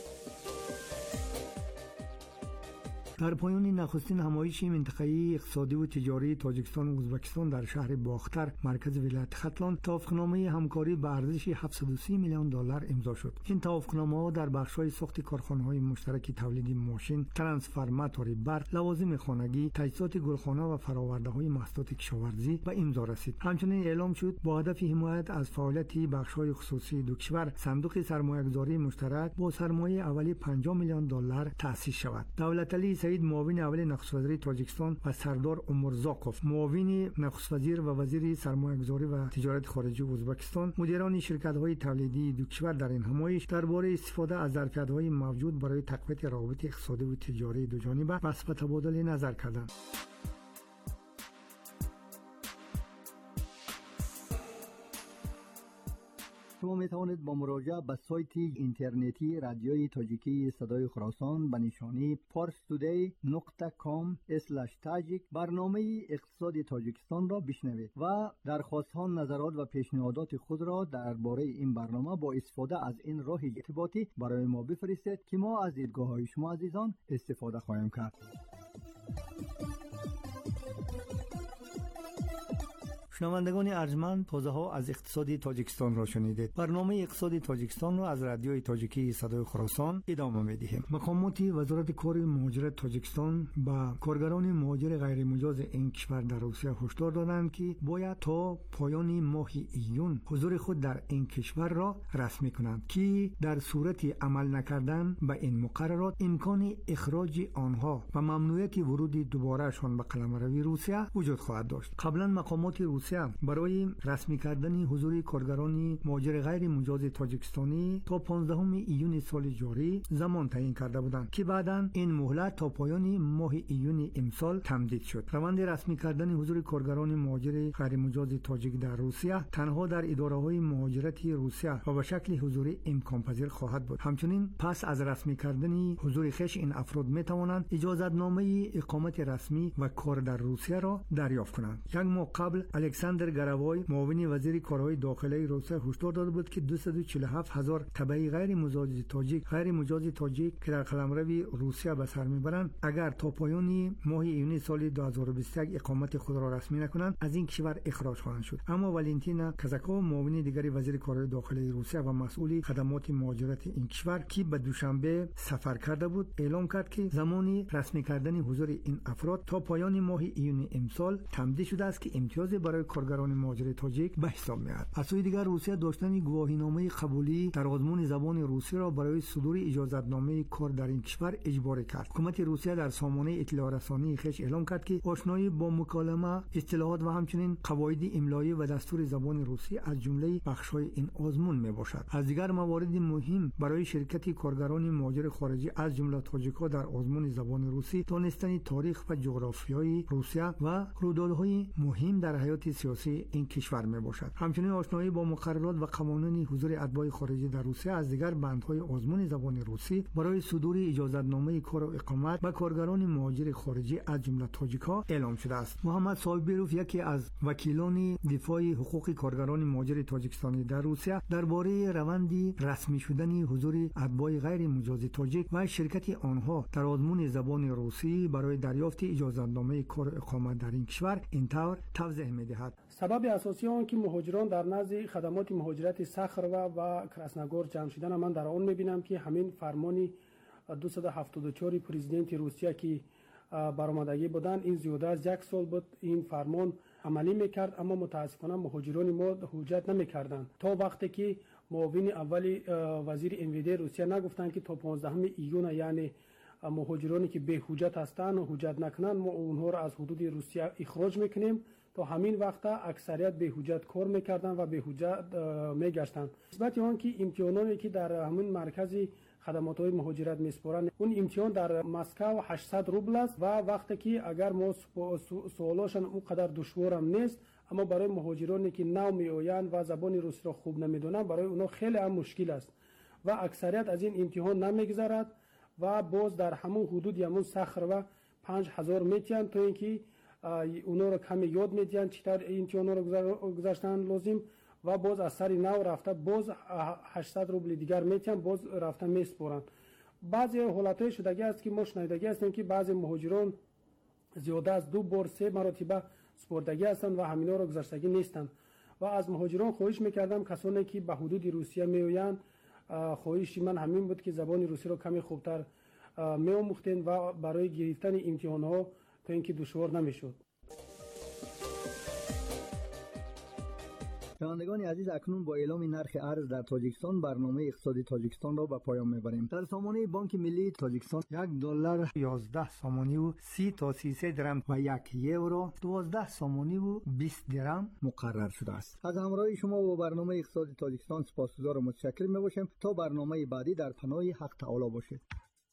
در پایان نخستین همایش منطقه‌ای اقتصادی و تجاری تاجیکستان و ازبکستان در شهر باختر مرکز ولایت ختلان توافقنامه همکاری به ارزش 730 میلیون دلار امضا شد. این توافقنامه‌ها در بخش‌های ساخت کارخانه‌های مشترک تولید ماشین، ترانسفورماتور برق، لوازم خانگی، تجهیزات گلخانه و فرآورده‌های محصولات کشاورزی به امضا رسید. همچنین اعلام شد با هدف حمایت از فعالیت بخش‌های خصوصی دو کشور صندوق سرمایه‌گذاری مشترک با سرمایه اولیه 50 میلیون دلار تأسیس شود. دولت علی سعید معاون اول نخست وزیر تاجیکستان و سردار عمرزاقوف معاون نخست وزیر و وزیر سرمایه‌گذاری و تجارت خارجی ازبکستان مدیران شرکت‌های تولیدی دو کشور در این همایش درباره استفاده از ظرفیت‌های موجود برای تقویت روابط اقتصادی و تجاری دو جانبه بحث و تبادل نظر کردند. شما می توانید با مراجعه به سایت اینترنتی رادیوی تاجیکی صدای خراسان به نشانی parstoday.com/tajik برنامه اقتصاد تاجیکستان را بشنوید و درخواست‌ها، نظرات و پیشنهادات خود را درباره این برنامه با استفاده از این راه ارتباطی برای ما بفرستید که ما از دیدگاه‌های شما عزیزان استفاده خواهیم کرد. شنوندگان ارجمند، توضیحات از اقتصاد تاجیکستان را شنیدید. برنامه اقتصاد تاجیکستان را از رادیوی تاجیکی صدای خراسان ادامه می‌دهیم. مقامات وزارت کار مهاجرت تاجیکستان با کارگران مهاجر غیر مجاز این کشور در روسیه هشدار دادند که باید تا پایان ماه ایون حضور خود در این کشور را رسمی کنند که در صورت عمل نکردن به این مقررات امکان اخراج آنها و ممنوعیت ورود دوبارهشان به قلمروی روسیه وجود خواهد داشت. قبلا مقامات روسیه برای رسمی کردن حضور کارگران مهاجر غیر مجاز تاجیکستانی تا 15 ایون سال جاری زمان تعیین کرده بودند که بعداً این مهلت تا پایان ماه ایون امسال تمدید شد. روند رسمی کردن حضور کارگران مهاجر غیر مجاز تاجیک در روسیه تنها در اداره‌های مهاجرت روسیه و به شکل حضوری امکان پذیر خواهد بود. همچنین پس از رسمی کردن حضور خویش این افراد می توانند اجازه‌نامه اقامت رسمی و کار در روسیه را دریافت کنند. یک ماه قبل الکساندر گراوای معاون وزیر کارهای داخلی روسیه هشدار داده بود که 247,000 تبعی غیر مجاز تاجیک که در قلمرو روسیه به سر میبرند اگر تا پایان ماه ایون سال 2021 اقامت خود را رسمی نکنند از این کشور اخراج خواهند شد. اما والنتینا کازاکووا معاون دیگری وزیر کارهای داخلی روسیه و مسئول خدمات مهاجرت این کشور که به دوشنبه سفر کرده بود اعلام کرد که زمان رسمی کردن حضور این افراد تا پایان ماه ایون امسال تمدید شده است که امتیاز برای کارگران مهاجر تاجیک به حساب میاد. از سوی دیگر روسیه داشتن گواهینامه قبولی در آزمون زبان روسی را برای صدور اجازه‌نامه کار در این کشور اجباری کرد. حکومت روسیه در سامانه اطلاع رسانی خویش اعلام کرد که آشنایی با مکالمه، اصطلاحات و همچنین قواعد املایی و دستور زبان روسی از جمله بخش‌های این آزمون میباشد. از دیگر موارد مهم برای شرکت کارگران مهاجر خارجی از جمله تاجیک‌ها در آزمون زبان روسی دانستن تاریخ و جغرافیای روسیه و رویدادهای مهم در حیات سیاسی این کشور میباشد. همچنین آشنایی با مقررات و قوانین حضور اتباع خارجی در روسیه از دیگر بندهای آزمون زبان روسی برای صدور اجازه‌نامه کار و اقامت به کارگران مهاجر خارجی از جمله تاجیک‌ها اعلام شده است. محمد صاحبیروف یکی از وکیلان دفاع حقوق کارگران مهاجر تاجیکستانی در روسیه درباره روند رسمی شدن حضور اتباع غیر مجاز تاجیک و شرکت آنها در آزمون زبان روسی برای دریافت اجازه‌نامه کار و اقامت در این کشور اینطور توضیح می‌دهد. سبب اساسی آن که مهاجران در نزد خدمات مهاجرت صخر و کراسنگور جمع شدن من در آن می‌بینم که همین فرمان 274 پرزیدنت روسیه که برآمدگی بودند این زیاده از یک سال بود این فرمان عملی میکرد، اما متاسفانه مهاجران ما حجت نمیکردند تا وقتی که معاون اول وزیر امویدی روسیه نگفتند که تا 15 ایون یعنی مهاجرانی که به حجت هستند و حجت نکنند ما اونها را از حدود روسیه اخراج میکنیم. تا همین وقت اکثریت به حجت کار میکردند و به حجت میگشتند. نسبت آن که امتحاناتی که در همین مرکز خدمات های مهاجرت میسپارند اون امتحان در مسکو 800 روبل است و وقتی که اگر ما سوالاشون اونقدر دشوارم نیست، اما برای مهاجرانی که نو میآیند و زبان روسی را خوب نمیدونن برای اونا خیلی هم مشکل است و اکثریت از این امتحان نمیگذرد و باز در همون حدود همون صخر و 5000 میتیان تا اینکه اونا رو کمی یاد میدین چطور امتحانا رو گذاشتن لازم و باز از سری نو رفته باز 800 روبل دیگر میتین باز رفته میسپرن. بعضی حالتهای شدگی است که ما شنیدگی هستیم که بعضی مهاجران زیاده از 2 بار 3 مرتبه سپردگی هستند و همینا رو گذشتگی نیستند و از مهاجران خواهش میکردم کسانی که به حدود روسیه میآیند خواهش من همین بود که زبان روسی رو کمی خوبتر میآموختین و برای گرفتن امتحان ها تا اینکه دشوار نمیشد. شنوندگان عزیز، اکنون با اعلام نرخ ارز در تاجیکستان برنامه اقتصادی تاجیکستان را به پایان میبریم. در سامانه بانک ملی تاجیکستان $1 11 سامانی و 30 تا 33 درم و 1 یورو 12 سامانی و 20 درم مقرر شده است. از همراهی شما با برنامه اقتصادی تاجیکستان سپاسگزار و متشکر میباشیم. تا برنامه بعدی در پناه حق تعالی باشید.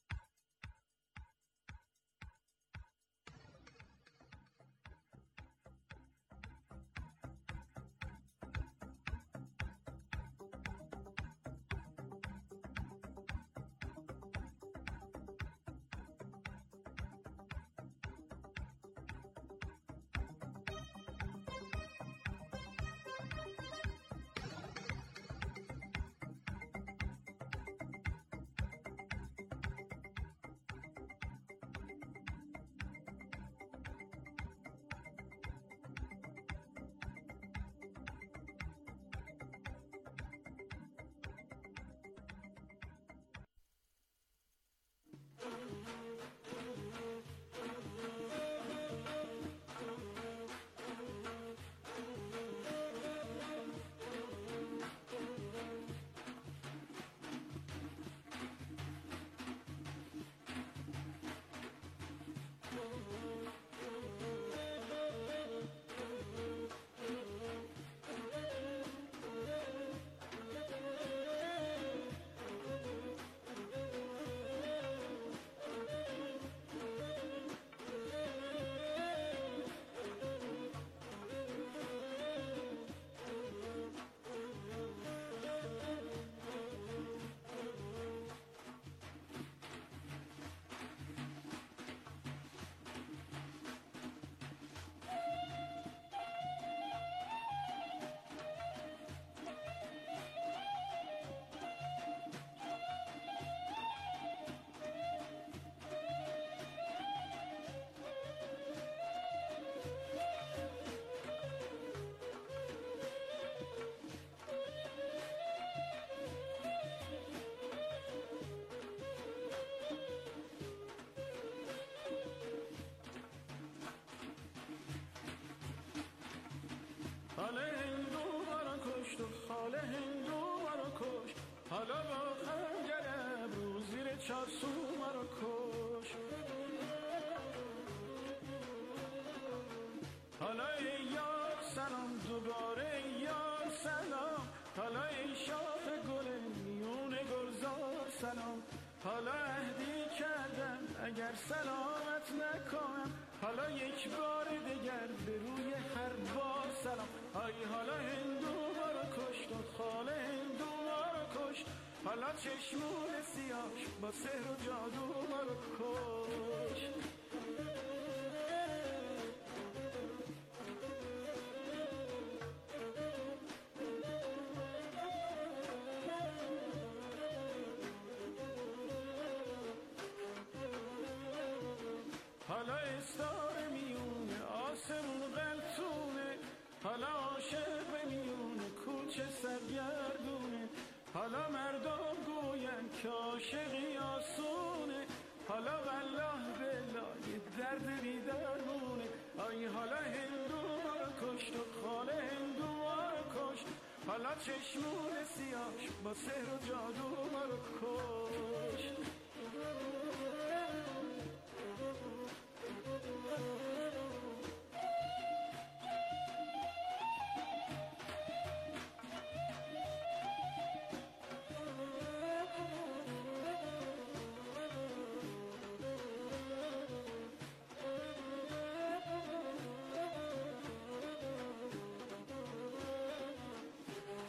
حالا هندو مرا کشت و حالا هندو مرا کشت حالا با خنجر ابرو زیر چارسو مرا کشت حالا ای یار سلام دوباره ای یار سلام حالا ای شاخ گل میون گلزار سلام حالا عهدی کردم اگر سلامت نکنم حالا یک بار دیگر به روی هر بار سلام ای حالا هندو مرا کشت و خاله هندو مرا کشت حالا چشمون سیاش با سحر و جادو مرا کشت حالا استاره میونه آسمون غلطونه حالا عاشق به میونه کوچه سرگردونه حالا مردم گوین که عاشقی آسونه حالا والله بالله یه درد بیدرمونه ای حالا هندو مرا کشت و خاله هندو مرا کشت حالا چشمون سیاش با سحر و جادو مرا کشت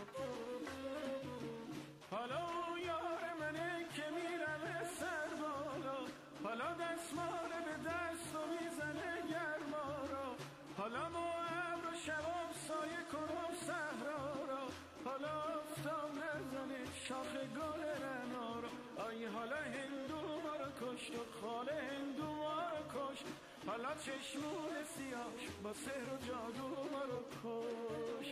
حالا یار منه که میرم سرباز حالا هندو ما رو کشت و خاله هندو ما رو کشت، حالا چشمون سیاهش با سحر و جادو ما رو کشت.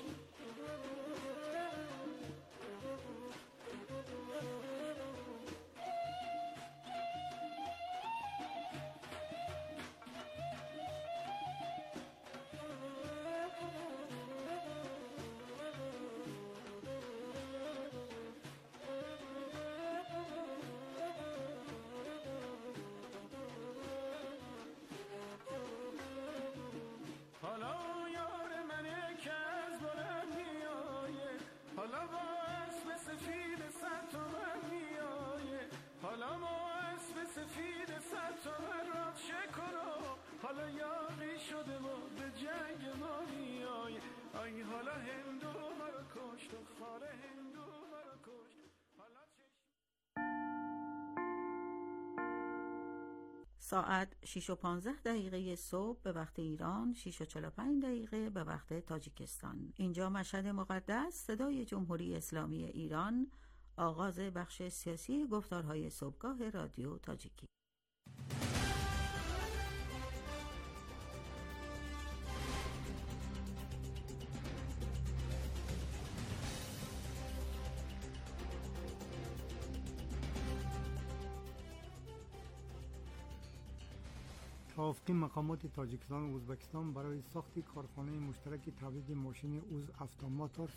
حالا یاقی شده و به جنگ ما میای، ای حالا هندو ما رو کشت و خاله هندو ما رو کشت. ساعت 6:15 صبح به وقت ایران، 6:45 به وقت تاجیکستان. اینجا مشهد مقدس، صدای جمهوری اسلامی ایران، آغاز بخش سیاسی گفتارهای صبحگاه رادیو تاجیکی. توافق مقامات تاجیکستان و ازبکستان برای ساخت کارخانه مشترک تولید ماشین اوز افتوماتورس،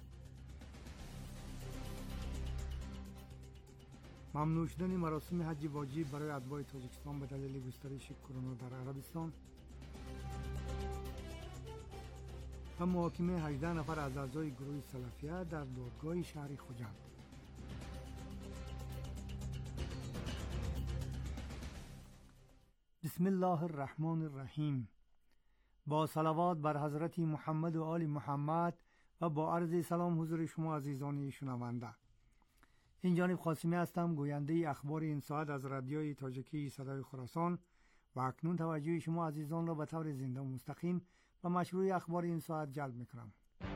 ممنوع شدن مراسم حج واجب برای اتباع تاجیکستان به دلیل گسترش کرونا در عربستان و محاکمه 18 نفر از اعضای گروه سلفیه در دادگاه شهر خوجند. بسم الله الرحمن الرحیم. با صلوات بر حضرت محمد و آل محمد و با عرض سلام حضور شما عزیزان شنونده. این جانب قاسمی هستم، گوینده اخبار این ساعت از رادیوی تاجیکی صدای خراسان و اکنون توجه شما عزیزان را به طور زنده و مستقیم و مشروع اخبار این ساعت جلب میکنم.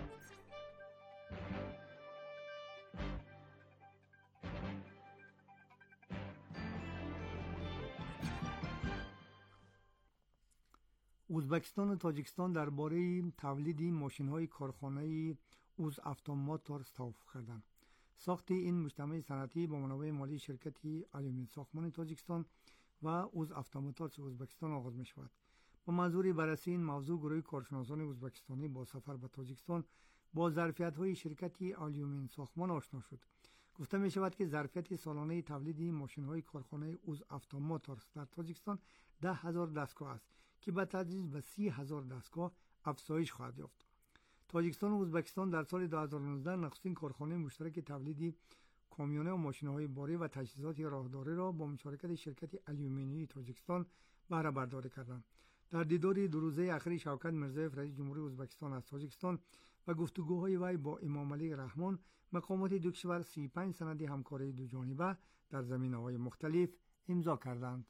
ازبکستان و تاجیکستان درباره تولید ماشین‌های کارخانه اوز افتوماتورس توافق کردند. ساخت این مجتمع صنعتی با منابع مالی شرکت آلیومین ساختمان تاجیکستان و اوز افتوماتورس ازبکستان آغاز می شود. با منظور بررسی این موضوع، گروه کارشناسان ازبکستانی با سفر به تاجیکستان با ظرفیت‌های شرکت آلیومین ساختمان آشنا شد. گفته می شود که ظرفیت سالانه تولید ماشین‌های کارخانه اوز افتوماتورس در تاجیکستان 10,000 دستگاه است که به تدریج به 30,000 دستگاه افزایش خواهد یافت. تاجیکستان و ازبکستان در سال 2019 نخستین کارخانه مشترک تولید کامیونه و ماشین‌های باری و تجهیزات راهداری را با مشارکت شرکت آلیومینی تاجیکستان بهره برداری کردند. در دیدار دو روزه اخیر شوکت میرزایف رئیس جمهوری ازبکستان از تاجیکستان و گفتگوهای وی با امامعلی رحمان، مقامات دو کشور 35 سند همکاری دو جانبه در زمینه‌های مختلف امضا کردند.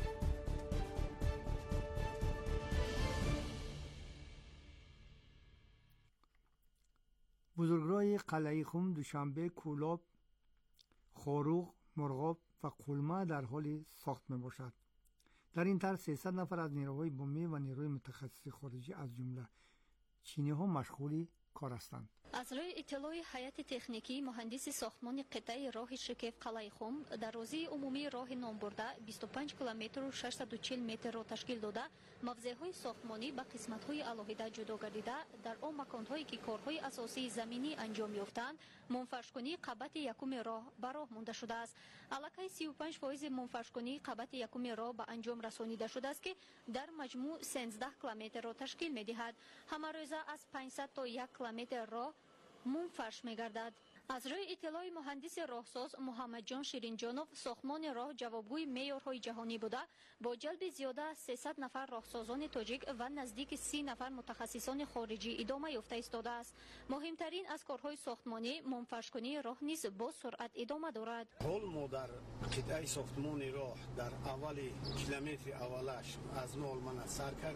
بزرگراه قلعه خم، دوشنبه، کولاب، خاروق، مرغاب و قلمه در حال ساخت می باشد. در این طرح 300 نفر از نیروهای بومی و نیروی متخصص خارجی از جمله چینی ها مشغول کار هستند. از روی اطلاع هیئت تکنیکی مهندس ساختمان قطعه راه شکیف قلعه خم، درازی عمومی راه نامبرده 25 کیلومتر و 640 متر را تشکیل داده، موضع‌های ساختمانی به قسمت‌های علاهیده جدا گردیده در آن مکان‌هایی که کارهای اساسی زمینی انجام یافتند، منفشکنی قبط یکم راه به راه مانده شده است. علاقه 35% منفشکنی قبط یکم راه به انجام رسانیده شده است که در مجموع 13 کیلومتر را تشکیل می‌دهد. همه روزه از 500 تا 1 کیلومتر راه منفش می‌گردد. از روی اطلاع مهندس راهساز محمد جان شیرینجانov، ساختمان راه جوابگوی معیارهای جهانی بوده، با جلب زیاده از 300 نفر راهسازان تاجیک و نزدیک 30 نفر متخصصان خارجی ادامه یافته ایستاده است. مهمترین از کارهای ساختمانی منفشکنی راه نیز با سرعت ادامه دارد. حال ما در قطعه ساختمان راه در اول کیلومتر اولش از نال من سر کردیم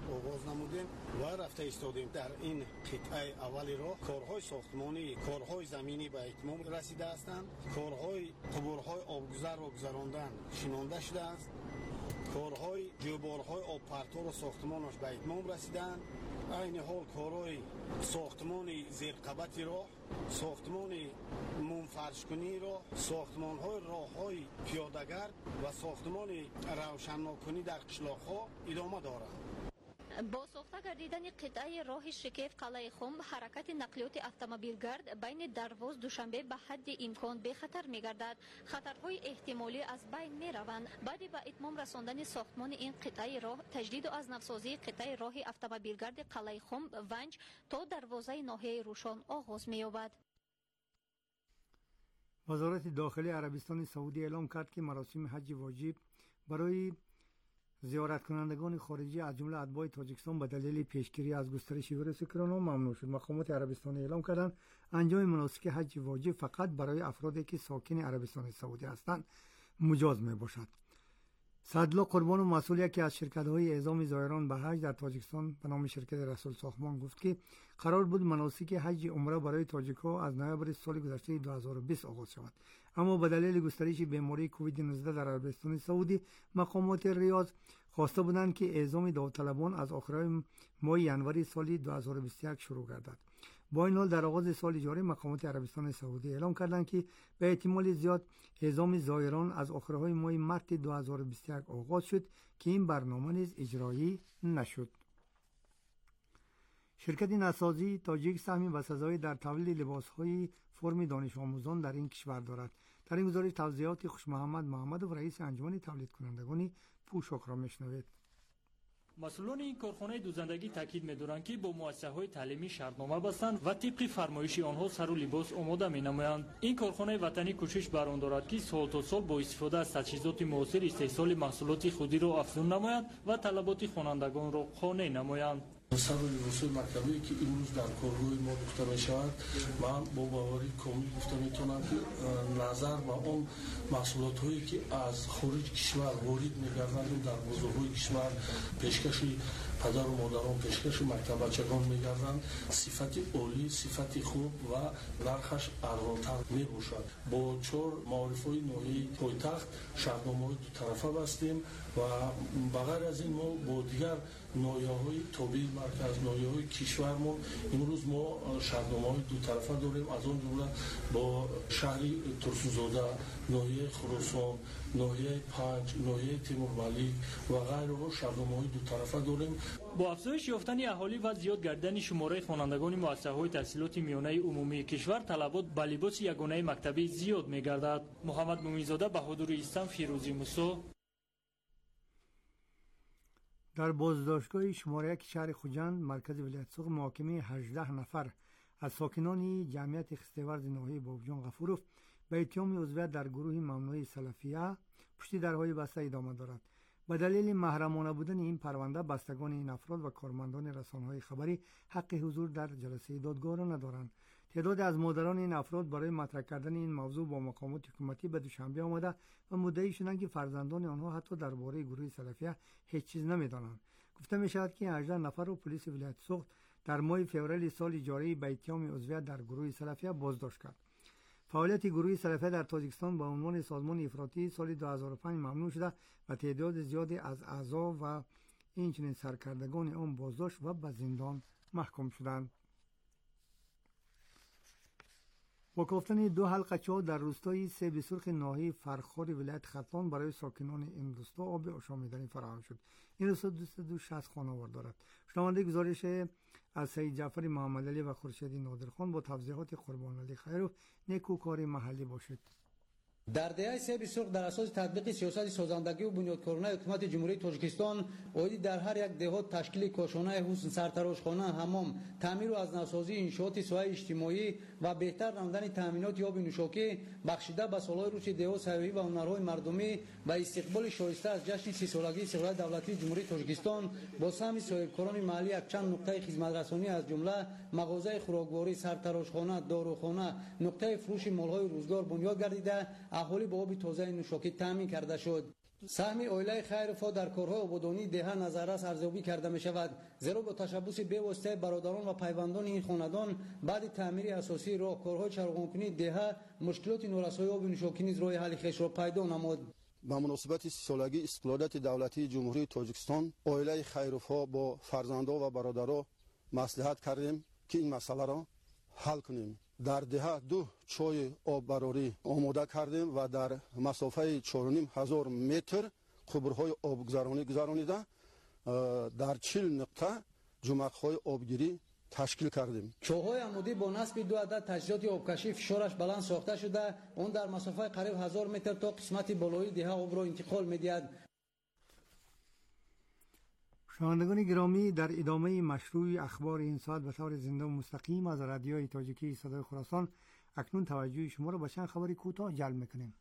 آغاز نمودیم و رفته ایستادیم. در این قطعه اولی راه کارهای ساختمانی، کارهای زمینی به اتمام رسیده هستند. کارهای قبورهای آبگذر را گذراندن شنانده شده است. کارهای جوبارهای آب پرتار و ساختمانش به اتمام رسیدند. این حال کارهای ساختمان زیرقبتی راه، ساختمان منفرشکنی راه، ساختمان‌های راه‌های پیاده‌گرد و ساختمان روشن‌کنی در قشلاق‌ها ادامه دارد. با ساخته گردیدن قطعه راه شکیف قلعه خم، حرکت نقلیات اتومبیلگرد بین درواز دوشنبه به حد امکان به خطر می گردد. خطرهای احتمالی از بین می روند. بعد به اتمام رساندن ساختمان این قطعه راه، تجدید و از نوسازی قطعه راه اتومبیلگرد قلعه خم ونج تا دروازه ناحیه روشان آغاز می یابد. وزارت داخلی عربستان سعودی اعلام کرد که مراسم حج واجب برای زیارت کنندگان خارجی از جمله اتباع تاجیکستان به دلیل پیشگیری از گسترش ویروس کرونا ممنوع شد. مقامات عربستان اعلام کردند انجام مناسک حج واجب فقط برای افرادی که ساکن عربستان سعودی هستند مجاز می باشد. سعدالله قربان و مسئول یکی از شرکت‌های اعزام زائران به حج در تاجیکستان به نام شرکت رسول ساختمان گفت که قرار بود مناسک حج عمره برای تاجیک‌ها از نوامبر سال گذشته 2020 آغاز شود، اما به دلیل گسترش بیماری کووید 19 در عربستان سعودی مقامات ریاض خواسته بودند که اعزام داوطلبان از آخر ماه ینوری سال 2021 شروع گردد. با این حال در آغاز سال جاری مقامات عربستان سعودی اعلام کردند که به احتمال زیاد اعزام زائران از آخرهای ماه مارس 2021 آغاز شد که این برنامه نیز اجرایی نشد. شرکت نسازی تاجیک سهمی بسزایی در تولید لباس‌های فرم دانش آموزان در این کشور دارد. در این گزارش توضیحات خوش محمد و رئیس انجمن تولید کنندگان پوشاک را میشنوید. مسئولان این کارخانه دوزندگی تاکید می‌دارند که با مؤسسه‌های تعلیمی شرطنامه بستند و طبق فرمایش آنها سر و لباس آماده می‌نمایند. این کارخانه وطنی کوشش بر آن دارد که سال تا سال با استفاده از تجهیزات معاصر استحصال محصولات خودی را افزون نماید و طلبات خوانندگان را قانع نمایند. سر و لباس‌های مکتبی که امروز در کارگاه ما گفته می‌شود، من با باوری کامل گفته می‌تونم که نظر به اون محصولات‌هایی که از خارج کشور وارد می‌گردند در بازارهای کشور پیشکش پدر و مادران، پیشکش مکتب بچگان می‌گردند، صفت عالی، صفت خوب و نرخش ارزان‌تر می‌باشد. با 4 معارف‌های ناحیه پایتخت شرطنامه‌های دو طرفه بستیم و بغیر از این ما با دیگر ناحیه‌های تابع مرکز، ناحیه‌های کشورمون امروز ما شرطنامه‌های دو طرفه داریم، از آن جمله با شهر ترسوزاده، ناحیه خراسان، ناحیه پنج، ناحیه تیمورملیک و غیره شرطنامه‌های دو طرفه داریم. با افزایش یافتن اهالی و زیاد گردن شماره خوانندگان مؤسسه‌های تحصیلات میانه عمومی کشور، طلبات به لباس یگانه مکتبی زیاد می‌گردد. محمد مومنزاده، بهادر ایستان، فیروزی موسی. در بازداشتگاه شماره 1 شهر خوجند مرکز ولایت سوق محاکمه 18 نفر از ساکنان جمعیت خسته‌ورز ناحیه بابجان غفورov به اتهام عضویت در گروه ممنوع سلفیه پشت درهای بسته ادامه دارد. به دلیل محرمانه بودن این پرونده بستگان این افراد و کارمندان رسانه‌های خبری حق حضور در جلسه دادگاه را ندارند. تعداد از مادران این افراد برای مطرح کردن این موضوع با مقامات حکومتی به دوشنبه آمده و مدعی شدند که فرزندان آنها حتی درباره گروه سلفیه هیچ چیز نمی‌دانند. گفته می‌شود که 18 نفر را پلیس ولایت سوخت در ماه فوریه سال جاری به اتهام عضویت در گروه سلفیه بازداشت کرد. فعالیت گروه سلفیه در تاجیکستان با عنوان سازمان افراطی سال 2005 ممنوع شده و تعداد زیادی از اعضا و اینچنین سرکردگان آن بازداشت و به زندان محکوم شدند. با کافتن 2 حلقه چاه در روستای سیب سرخ ناحیه فرخار ولایت ختلان برای ساکنان این روستا آب آشامیدنی فراهم شد. این روستا 260 خانوار دارد. شنونده گزارش از سید جعفر محمد علی و خورشید نادرخان با توضیحات قربان علی خیرو. نیکوکار محلی باشد. در دهه سیب سرخ در اساس تطبیق سیاست سازندگی و بنیادکارانه حکومت جمهوری تاجیکستان اویدی در هر یک دهات تشکیل کاشانه حسن، سرتراشخانه، حمام، تعمیر و از نوسازی انشاءات ساحه اجتماعی و بهتر راندن تامینات آب نوشاکی بخشیده به سالهای رشد دهات صحیحی و هنرهای مردمی و استقبال شایسته از جشن 30 سالگی استقلال دولتی جمهوری تاجیکستان با سهم صاحبکاران محلی یک چند نقطه خدمت رسانی از جمله مغازه خوراکواری، سرتراشخانه، داروخانه، نقطه فروش مالهای روزگار بنیاد گردیده اهالی با آب تازه نوشاکی تامین کرده شد. سهم اویلای خیرفا در کارهای آبادانی دهه نظررس ارزیابی کرده می شود، زیرا با تشبث بی‌واسطه برادران و پیوندان این خاندان بعد تعمیر اساسی راهکارهای چراغانکنی دهه مشکلات نورسایی آب نوشابه نیز راه حل خویش را پیدا نمود. با مناسبت 30 سالگی استقلالیت دولتی جمهوری تاجیکستان، اویلای خیرفا با فرزندان و برادران مصلحت کردیم که این مسئله را حل کنیم. در دهه 2 چای آببراری آماده کردیم و در مسافه 4,500 متر قبرهای آبگذرانی گذرانیده در 40 نقطه جمع‌های آبگیری تشکیل کردیم. چاهای عمودی با نصب 2 عدد تجهیزات آبکشی فشارش بلند ساخته شده، اون در مسافه قریب 1000 متر تا قسمت بالایی دهه آب را انتقال می‌دهد. شنوندگان گرامی، در ادامه مشروع اخبار این ساعت به طور زنده و مستقیم از رادیوی تاجیکی صدای خراسان اکنون توجه شما را به چند خبر کوتاه جلب می‌کنیم.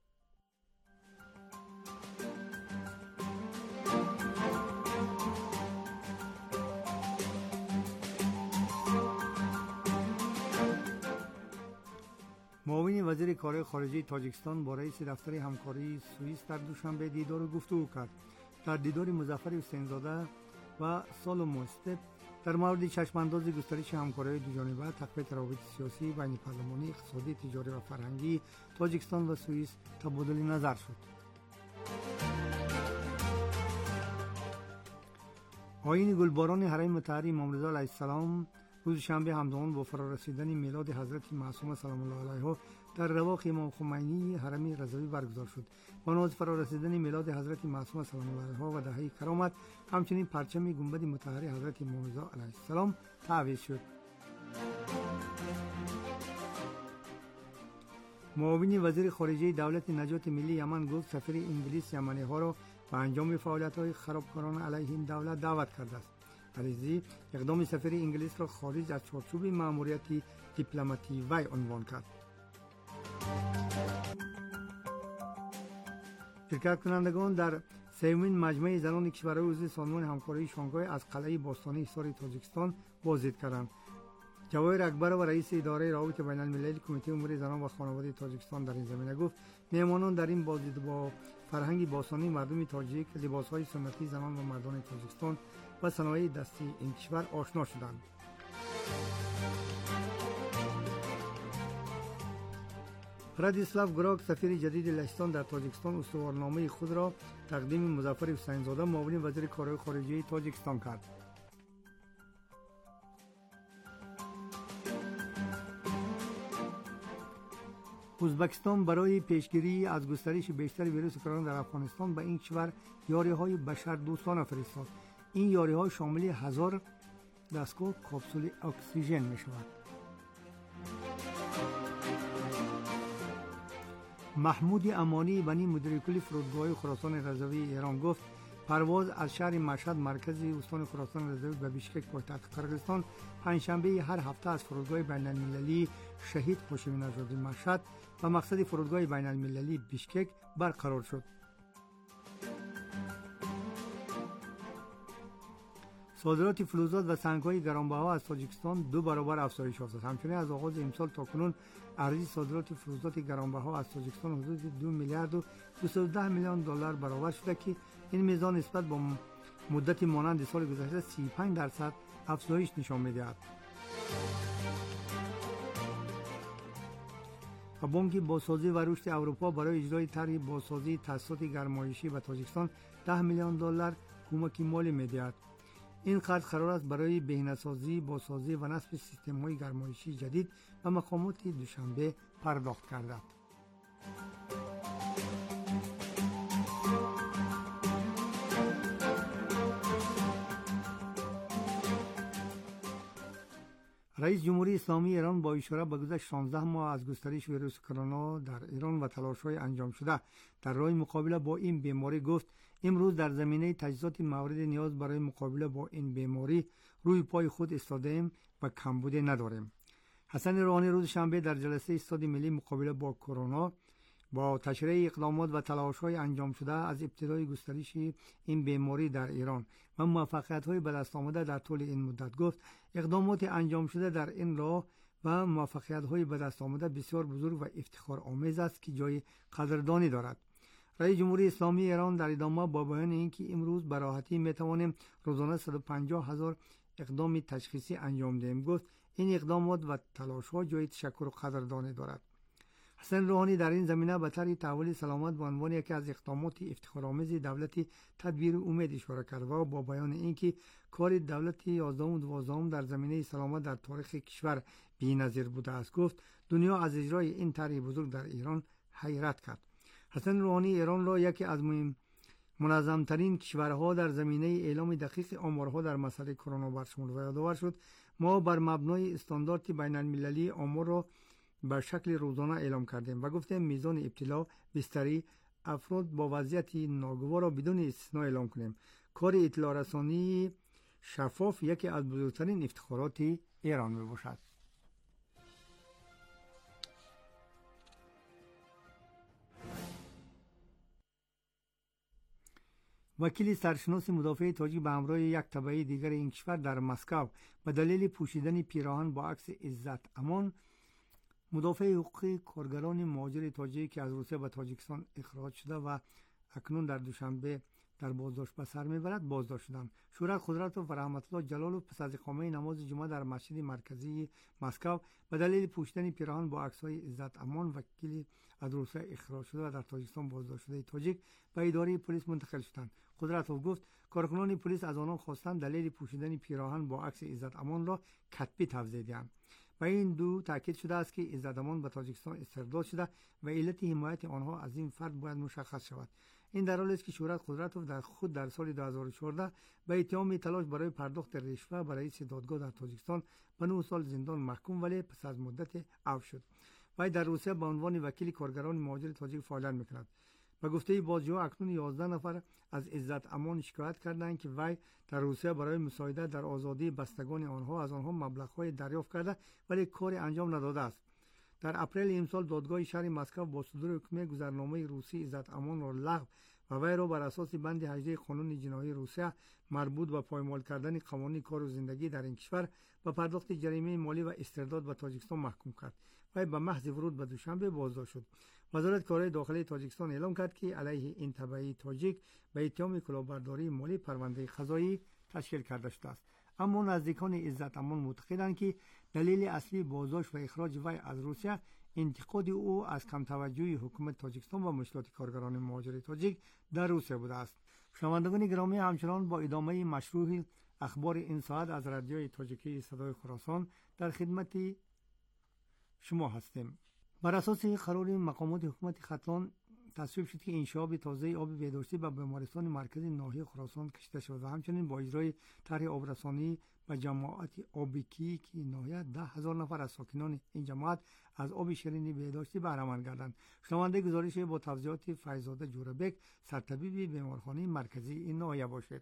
معاون وزیر کارهای خارجه تاجیکستان با رئیس دفتر همکاری سوئیس در دوشنبه دیدار و گفتگو کرد. در دیدار مظفر حسین‌زاده و سالومون استپ در مورد چشمانداز گسترش همکاری دوجانبه، تقویت روابط سیاسی، بین پارلمانی، اقتصادی، تجاری و فرهنگی تاجیکستان و سوئیس تبادل نظر شد. آیین گلباران حرم مطهر امام رضا علیه السلام روز شنبه همزمان با فرارسیدن میلاد حضرت معصومه سلام الله علیها در رواق امام خمینی حرم رضوی برگزار شد. با ناز فرارسیدن میلاد حضرت معصومه سلام الله علیها و دهه کرامت، همچنین پرچم گنبد مطهر حضرت امام رضا علیه السلام تعویض شد. معاون وزیر خارجه دولت نجات ملی یمن گفت سفیر انگلیس یمنی ها را به انجام فعالیت‌های خرابکاران علیه این دولت دعوت کرده است. علیزی اقدام سفیر انگلیس را خارج از چارچوب مأموریت دیپلماتی وی عنوان کرد. شرکت کنندگان در سومین مجمع زنان کشورهای عضو سازمان همکاری شانگهای از قلعه باستانی حصار تاجیکستان بازدید کردند. جواهر اکبر و رئیس اداره روابط بین المللی کمیته امور زنان و خانواده تاجیکستان در این زمینه گفت مهمانان در این بازدید با فرهنگ باستانی مردم تاجیک، لباسهای سنتی زنان و مردان تاجیکستان و صنایع دستی این کشور آشنا شدند. رادیسلاو گراگ سفیر جدید لهستان در تاجیکستان استوارنامه خود را تقدیم مظفر حسین‌زاده معاون وزیر کارهای خارجه تاجیکستان کرد. ازبکستان برای پیشگیری از گسترش بیشتر ویروس کرونا در افغانستان به این کشور یاریهای بشر دوستانه فرستاد. این یاریها شامل 1000 دستگاه کپسول اکسیژن می شود. محمود امانی بنی مدیر کل فرودگاه خراسان رضوی ایران گفت پرواز از شهر مشهد مرکز استان خراسان رضوی به بیشکک پایتخت قرقیزستان پنجشنبه هر هفته از فرودگاه بین المللی شهید هاشمی نژادی مشهد و مقصد فرودگاه بین المللی بیشکک برقرار شد. صادرات فلزات و سنگ‌های گرانبها از تاجیکستان 2 برابر افزایش یافته است. همچنین از آغاز امسال تاکنون ارزش صادرات فلزات گرانبها از تاجیکستان حدود 2 میلیارد و 210 میلیون دلار برابر شده که این میزان نسبت با مدت مانند سال گذشته 35% افزایش نشان می‌دهد. بانک بازسازی و رشد اروپا برای اجرای طرح بازسازی تأسیسات گرمایشی به تاجیکستان 10 میلیون دلار کمک مالی می‌دهد. این قرض قرار است برای بهینه‌سازی، بازسازی و نصب سیستم‌های گرمایشی جدید و مقامات دوشنبه پرداخت گردد. رئیس جمهوری اسلامی ایران با اشاره به گذشت 16 ماه از گسترش ویروس کرونا در ایران و تلاش‌های انجام شده در راه مقابله با این بیماری گفت امروز در زمینه تجهیزات مورد نیاز برای مقابله با این بیماری روی پای خود ایستاده‌ایم و کمبود نداریم. حسن روحانی روز شنبه در جلسه استاد ملی مقابله با کرونا با تشریح اقدامات و تلاش‌های انجام شده از ابتدای گسترش این بیماری در ایران و موفقیت‌های به دست آمده در طول این مدت گفت اقدامات انجام شده در این راه و موفقیت‌های به دست آمده بسیار بزرگ و افتخار آمیز است که جای قدردانی دارد. رئیس جمهوری اسلامی ایران در ادامه با بیان اینکه امروز به راحتی میتوانیم روزانه 150,000 اقدام تشخیصی انجام دهیم گفت این اقدامات و تلاش‌ها جای تشکر و قدردانی دارد. حسن روحانی در این زمینه به طرح تحویل سلامت به عنوان یکی از اقدامات افتخارآمیز دولت تدبیر امید اشاره کرد و با بیان اینکه کار دولت 11 و 12 در زمینه سلامت در تاریخ کشور بی‌نظیر بوده است گفت دنیا از اجرای این طرح بزرگ در ایران حیرت کرد. حسن روحانی ایران را یکی از منظمترین کشورها در زمینه اعلام دقیق آمارها در مسئله کرونا برشمرد و یادآور شد ما بر مبنای استاندارد بین المللی آمار را به شکل روزانه اعلام کردیم و گفتیم میزان ابتلا، بستری، افراد با وضعیت ناگوار را بدون استثنا اعلام کنیم. کار اطلاع رسانی شفاف یکی از بزرگترین افتخارات ایران می باشد. وکیل سرشناس مدافع تاجیک به همراه یک تبعی دیگر این کشور در مسکو به دلیل پوشیدن پیراهن با عکس عزت امان مدافع حقوق کارگران مهاجر تاجیک که از روسیه به تاجیکستان اخراج شده و اکنون در دوشنبه در بازداشت به سر میبرد بازداشت شدند. شورای قدرت و رحمت الله جلالوف پس از اقامه نماز جمعه در مسجد مرکزی مسکو به دلیل پوشیدن پیراهن با عکس‌های عزت امان وکیل از روسیه اخراج شده و در تاجیکستان بازداشت شده تاجیک به اداره پلیس منتقل شدند. قدرتوف گفت کارکنان پلیس از آنان خواستند دلیل پوشیدن پیراهن با عکس عزت امان را کتبی توضیح دهند. و این دو تاکید شده است که عزت امان به تاجیکستان استرداد شده و علت حمایت آنها از این فرد باید مشخص شود. این در حالی است که شورای قدرتوف در سال 2014 به اتهام تلاش برای پرداخت رشوه به رئیس دادگاه در تاجیکستان به 9 سال زندان محکوم ولی پس از مدت عفو شد. وی در روسیه به عنوان وکیل کارگران مهاجر تاجیک فعالیت می‌کند. به گفته بازجوها اکنون 11 نفر از عزت امان شکایت کردند که وی در روسیه برای مساعدت در آزادی بستگان آنها از آنها مبلغ‌های دریافت کرده ولی کاری انجام نداده است. در اپریل امسال دادگاه شهر مسکو با صدور حکم گذرنامه روسی عزت امان را لغو و وی را بر اساس بند 18 قانون جنایی روسیه مربوط به پایمال کردن قوانین کار و زندگی در این کشور به پرداخت جریمه مالی و استرداد به تاجیکستان محکوم کرد. وی به محض ورود به دوشنبه بازداشت شد. وزارت کارهای داخلی تاجیکستان اعلام کرد که علیه این تبعی تاجیک به اتهام کلاهبرداری مالی پرونده قضایی تشکیل کرده شده است. اما نزدیکان عزت امان معتقدند که دلیل اصلی بازداشت و اخراج وی از روسیه انتقاد او از کم توجهی حکومت تاجیکستان و مشکلات کارگران مهاجر تاجیک در روسیه بوده است. شنوندگان گرامی، همچنان با ادامه مشروع اخبار این ساعت از رادیوی تاجیکی صدای خراسان در خدمت شما هستیم. بر اساس قرار مقامات حکومت ختلان تصویب شد که انشاب تازه آب بهداشتی به بیمارستان مرکزی ناحیه خراسان کشیده شد و همچنین با اجرای طرح آبرسانی به جماعت آبکی که ناحیه 10,000 نفر از ساکنان این جماعت از آب شیرین بهداشتی بهره مند گردند. شنونده گزارش با توضیحات فیض‌زاده جوربک سرطبیب بیمارخانه مرکزی این ناحیه باشد.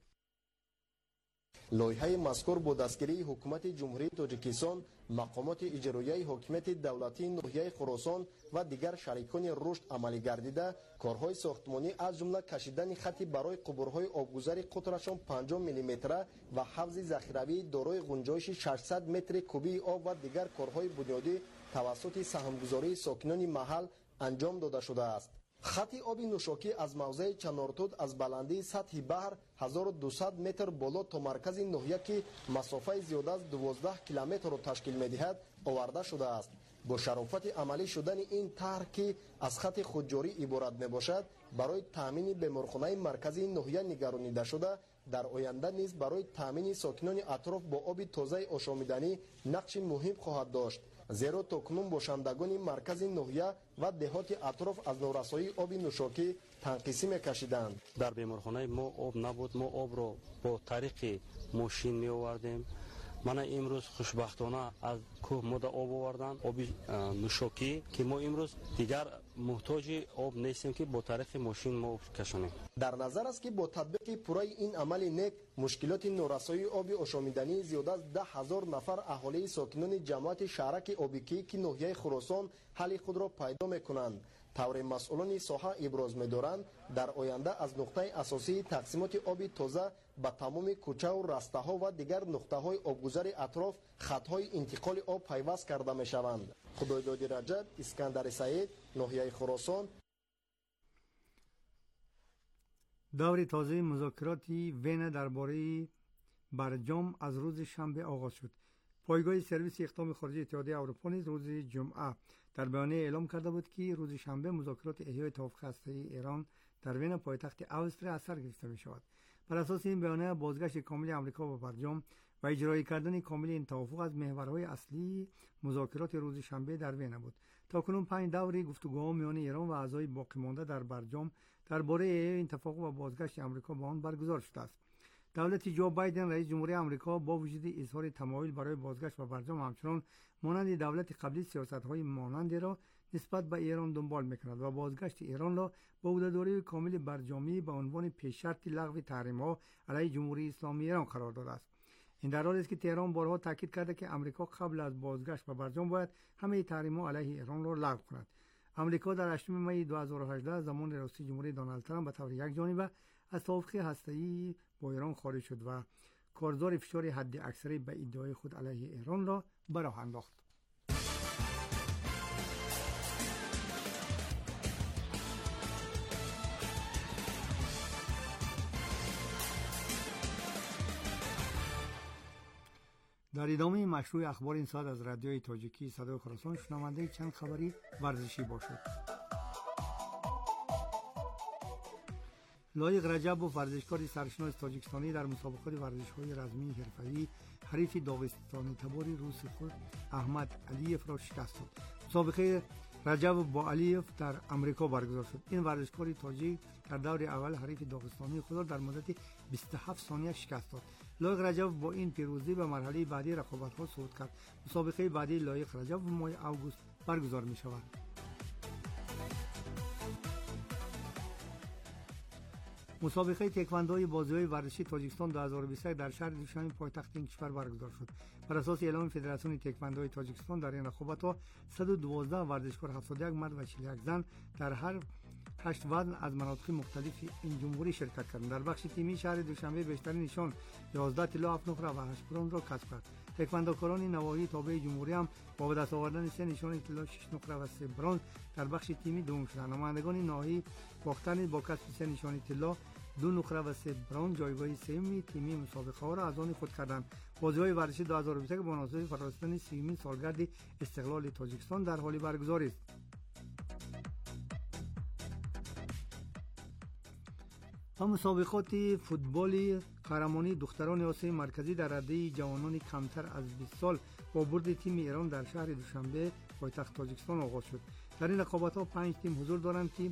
لایحه مذکور با دستگیری حکومت جمهوری تاجیکستان، مقامات اجرایی حکومت دولتی ناحیه خراسان و دیگر شریکان رشد عملی گردیده، کارهای ساختمانی از جمله کشیدن خطی برای قبورهای آبگذر قطرشان 50 میلیمتره و حوض ذخیروی دارای گنجایش 600 متر کوبی آب و دیگر کارهای بنیادی توسط سهامگذاری ساکنان محل انجام داده شده است. خط آب نوشاکی از موضع چنارتود از بلندی سطح بحر 1200 متر بالا تا مرکز ناحیه که مسافه زیاده از 12 کیلومتر را تشکیل می‌دهد آورده شده است. با شرافت عملی شدن این طرح که از خط خودجاری عبارت میباشد برای تامین بیمارخانه مرکزی ناحیه نگرانیده شده، در آینده نیز برای تامین ساکنان اطراف با آب تازه آشامیدنی نقش مهم خواهد داشت، زیرا تاکنون باشندگان مرکز ناحیه و دهات اطراف از نارسایی آب نوشاکی تنقیسی میکشیدند. در بیمارخانه ما آب نبود، ما آب را با طریق ماشین می آوردیم. من امروز خوشبختانه از کوه ماده آب آوردن، آب نوشاکی که ما امروز دیگر محتاج آب نیستیم که با طریق ماشین ما کشانیم. در نظر است که با تطبیق پورای این عمل نیک مشکلات نارسایی آب آشامیدنی زیاده از 10,000 نفر اهالی ساکنان جماعت شهرک آبکی که ناحیه خراسان حل خود را پیدا میکنند. طور مسئولان ساحه ابراز می‌دارند در آینده از نقطه اساسی تقسیمات آب تازه به تمام کوچه و رسته ها و دیگر نقطه های آبگذر اطراف خطهای انتقال آب پیوست کرده می‌شوند. خدایداد رجب، اسکندر سعید، ناحیه خراسان. دور تازه مذاکرات وین درباره برجام از روز شنبه آغاز شد. پایگاه سرویس اقدام خارجی اتحادیه اروپا نیز روز جمعه در بیانیه اعلام کرده بود که روز شنبه مذاکرات احیای توافق هسته‌ای ایران در وین پایتخت استریا از سر گرفته می شود. بر اساس این بیانیه بازگشت کامل آمریکا به برجام و اجرایی کردن کامل این توافق از محورهای اصلی مذاکرات روز شنبه در وین بود. تاکنون 5 دوره گفتگوها میان ایران و اعضای باقی مانده در برجام درباره این توافق و بازگشت آمریکا به آن برگزار شده است. دولت جو بایدن رئیس جمهوری آمریکا با وجود اظهار تمایل برای بازگشت به برجام همچنان مانند دولت قبلی سیاست‌های مانند را نسبت به ایران دنبال می‌کند و بازگشت ایران را با عهده‌داری کامل برجامی به عنوان پیش‌شرط لغو تحریم‌ها علیه جمهوری اسلامی ایران قرار داده است. این در حالی است که تهران بارها تاکید کرده که آمریکا قبل از بازگشت به برجام باید همه تحریم‌ها علیه ایران را لغو کند. آمریکا در 8 می 2018 زمان رئیس جمهوری دونالد ترامپ به طور یکجانبه از توافق هسته‌ای با ایران خارج شد و کارزار فشار حد اکثری به ادعای خود علیه ایران را به راه انداخت. در ادامه مشروع اخبار این ساعت از رادیوی تاجیکی صدای خراسان شنونده چند خبری ورزشی باشد. لایق رجب ورزشکار سرشناس تاجیکستانی در مسابقات ورزش‌های رزمی حرفه‌ای حریف داغستانی تبار روس خود احمد علیف را شکست داد. مسابقه رجب با علیف در امریکا برگزار شد. این ورزشکار تاجیک در دور اول حریف داغستانی خود را در مدت 27 ثانیه شکست داد. لایق رجب با این پیروزی به مرحله بعدی رقابت‌ها صعود کرد. مسابقه بعدی لایق رجب ماه اوگوست برگزار می‌شود. مسابقه تکواندوی بازی‌های ورزشی تاجیکستان 2023 در شهر دوشنبه پایتخت این کشور برگزار شد. بر اساس اعلام فدراسیون تکواندوی تاجیکستان در این رقابت‌ها 112 ورزشکار، 71 مرد و 41 زن در هر 8 وزن از مناطق مختلف این جمهوری شرکت کردند. در بخش تیمی شهر دوشنبه بیشترین نشان 11 طلا، 7 نقره و 8 برنز را کسب کرد. تکواندوکاران نواحی تابع جمهوری هم با به دست آوردن 3 نشان طلا، 6 نقره و 3 برنز در بخش تیمی دوم شدند. نمایندگان نواحی باختن با کسب 3 نشان طلا، 2 نقره و 3 برنز جایگاه سوم تیمی مسابقه ها را از آن خود کردند. بازی‌های ورزشی 2023 با مناسبت فرارسیدن 30مین سالگرد استقلال تاجیکستان در حال برگزاری است. و مسابقات فوتبال قهرمانی دختران آسیای مرکزی در رده جوانان کمتر از 20 سال با برد تیم ایران در شهر دوشنبه پایتخت تاجیکستان آغاز شد. در این رقابت‌ها 5 تیم حضور دارند که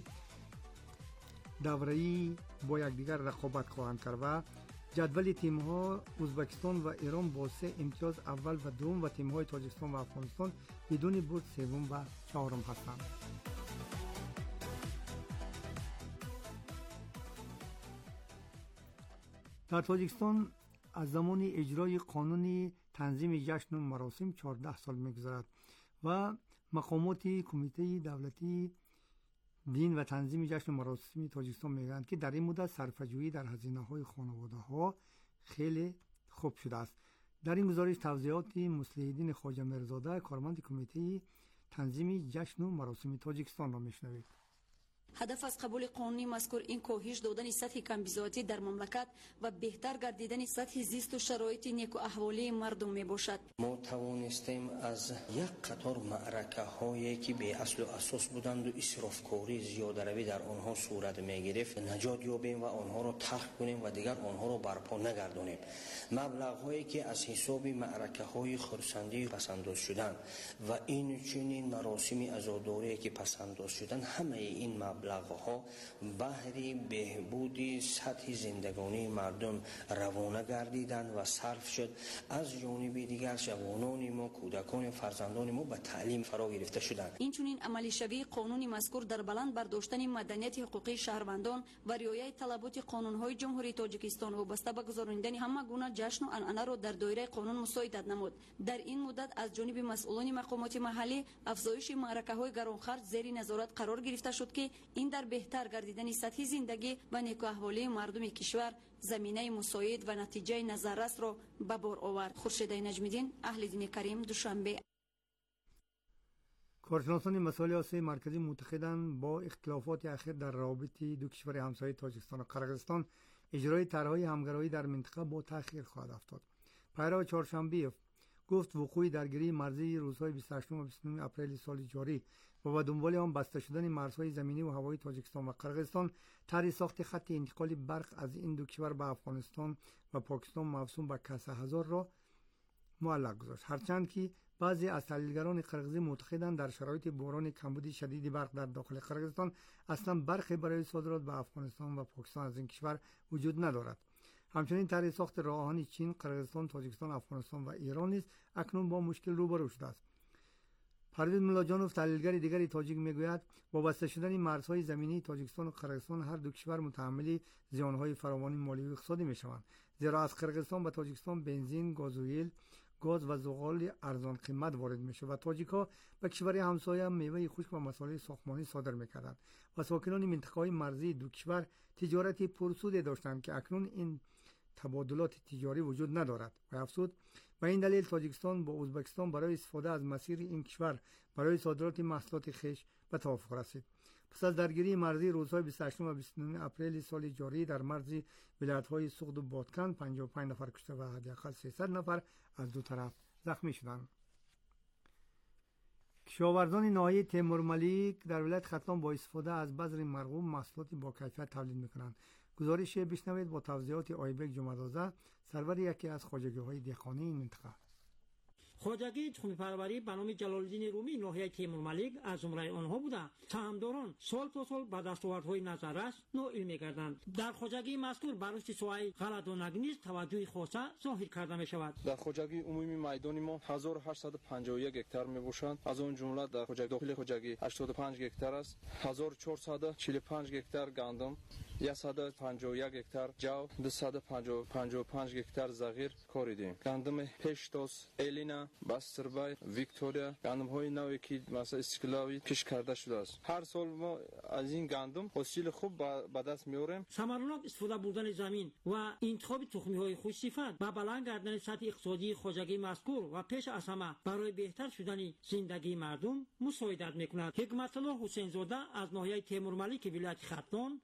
دوره‌ای با یکدیگر رقابت خواهند کرد و جدول تیم‌ها ازبکستان و ایران با 3 امتیاز اول و دوم و تیم‌های تاجیکستان و افغانستان بدون برد سوم و چهارم هستند. در تاجیکستان از زمان اجرای قانون تنظیم جشن و مراسم 14 سال می‌گذرد و مقامات کمیته دولتی دین و تنظیم جشن و مراسم تاجیکستان میگویند که در این مدت صرفه‌جویی در هزینه‌های خانواده‌ها خیلی خوب شده است. در این گزارش توضیحات مصلح‌الدین خواجه مرزاده کارمند کمیته تنظیم جشن و مراسم تاجیکستان را میشنوید. هدف از قبول قانونی مذکور این کاهش دادن سطح کمبزاتی در مملکت و بهتر گردیدن سطح زیست و شرایط نیک و احوالی مردم می باشد. ما توانستیم از یک قطار معرکه هایی که به اصل و اساس بودند و اسرافکاری زیاده روی در آنها صورت می گرفت نجات یابیم و آنها را تخت کنیم و دیگر آنها را برپا نگردانیم. مبلغ هایی که از حساب معرکه های خرسندی پسنداز شدند و این چنین مراسم عزاداری که پسنداز شدند همه این مبلغ‌ها بهره بهبود سطح زندگانی مردم روانه گردیدند و صرف شد. از جانب دیگر جوانان ما، کودکان فرزندان ما به تعلیم فرا گرفته شدند. این چنین عملی شوی قانون مذکور در بلند برداشتن مدنیت حقوقی شهروندان و رعایت طلبات قانون‌های جمهوری تاجیکستان وابسته به گذراندن همه گونه جشن و عنعنه را در دایره قانون مساعدت نمود. در این مدت از جانب مسئولان مقامات محلی افزایش معرکه‌های گرانخرج زیر نظارت قرار گرفته شد که این در بهتر گردیدن سطح زندگی و نیک و احوالی مردم کشور زمینه مساعد و نتیجه نظررس را به بار آورد. خورشید نجمیدین، اهل دین کریم، دوشنبه. کارشناسان مسائل آسیای مرکزی معتقدند با اختلافات اخیر در روابط دو کشور همسایه تاجیکستان و قرقیزستان اجرای طرح‌های همکاری در منطقه با تأخیر خواهد افتاد. پیرو چهارشنبه گفت وقوع درگیری مرزی روزهای 28 و 29 اپریل سال جاری و به دنبال آن بسته شدن مرزهای زمینی و هوایی تاجیکستان و قرقیزستان طرح ساخت خط انتقال برق از این دو کشور به افغانستان و پاکستان موسوم به کسا هزار را معلق گذاشت. هرچند که بعضی از تحلیلگران قرقیزی معتقدند در شرایط بحران کمبود شدید برق در داخل قرقیزستان اصلا برقی برای صادرات به افغانستان و پاکستان از این کشور وجود ندارد. همچنین طرح ساخت راه‌آهن چین، قرقیزستان، تاجیکستان، افغانستان و ایران نیز اکنون با مشکل روبرو شده است. پرویز ملاجانوف تحلیلگر دیگری تاجیک میگوید وابسته شدن مرزهای زمینی تاجیکستان و قرقیزستان هر دو کشور متحمل زیانهای فراوان مالی و اقتصادی میشوند، زیرا از قرقیزستان به تاجیکستان بنزین، گازوئیل، گاز و زغال ارزان قیمت وارد میشه و تاجیک‌ها به کشور همسایه میوه خشک و مسائل ساختمانی صادر میکردند و ساکنان منطقه‌های مرزی دو کشور تجارت پرسودی داشتند که اکنون این تبادلات تجاری وجود ندارد و افزود و این دلیل تاجیکستان با ازبکستان برای استفاده از مسیر این کشور برای صادرات محصولات خویش به توافق رسید. پس از درگیری مرزی روزهای 28 و 29 اپریل سال جاری در مرز ولایت‌های سغد و بادکن 55 نفر کشته و حداقل 300 نفر از دو طرف زخمی شدند. کشاورزان ناحیه تیمورملیک در ولایت ختلان با استفاده از بذر مرغوب محصولات با کیفیت تولید می‌کنند. گزارش بشنوید با توضیحات آیبک جمعه‌دازه، سرور یکی از خواجگی‌های دهقانی این منطقه. خواجگی تخم پروری به نام جلال‌الدین رومی ناحیه تیمورملیک از زمره آنها بوده. سهامداران سال تا سال به دستاوردهای نظررس نائل می‌گردند. در خواجگی مذکور بر رشد سوای غلطانگی نیز توجه خاصه ظاهر کرده می‌شود. در خواجگی عمومی میدان ما 1851 هکتار میباشند. از آن جمله در خواجگی داخل خواجگی 85 هکتار است. 1445 هکتار گندم، 151 هکتار جو، 255 هکتار زغیر کاریدیم. گندم پیشتاز، الینا، باستربای، ویکتوریا، گندم‌های نوعی که مثلا اسکلاوی پیش کرده شده است. هر سال ما از این گندم حاصل خوب به دست میاریم. ثمرناک استفاده بردن زمین و انتخاب تخم‌های خوش‌صفت و بلند کردن سطح اقتصادی خواجگی مذکور و پیش از همه برای بهتر شدن زندگی مردم مساعدت می‌کند. حکمت الله حسین زاده از ناحیه تیمورملیک ولایت ختلان.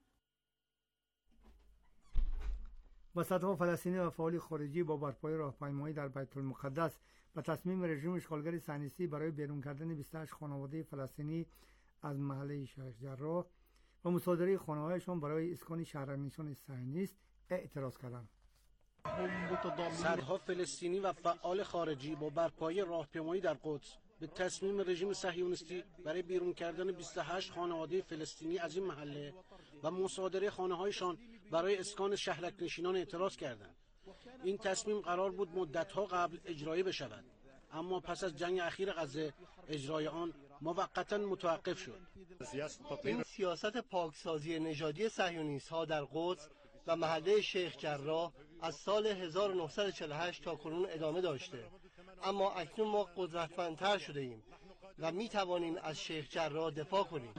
وسط‌ها فلسطینی و فعال خارجی با برپای راهپیمایی در بیت المقدس و تصمیم رژیم اشغالگر صهیونیستی برای بیرون کردن 28 خانواده فلسطینی از محله شیخ جراح و مصادره خانه‌هایشان برای اسکان شهرنشین صهیونیست اعتراض کردند. صدها فلسطینی و فعال خارجی با برپای راهپیمایی در قدس به تصمیم رژیم صهیونیستی برای بیرون کردن 28 خانواده فلسطینی از این محله و مصادره خانه‌هایشان برای اسکان شهرنشینان اعتراض کردند. این تصمیم قرار بود مدت‌ها قبل اجرایی بشود، اما پس از جنگ اخیر غزه اجرای آن موقتا متوقف شد. این سیاست پاکسازی نژادی صهیونیست‌ها در قدس و محله شیخ جراح از سال 1948 تا کنون ادامه داشته، اما اکنون ما قدرتمندتر شده ایم و می توانیم از شیخ جراح دفاع کنیم.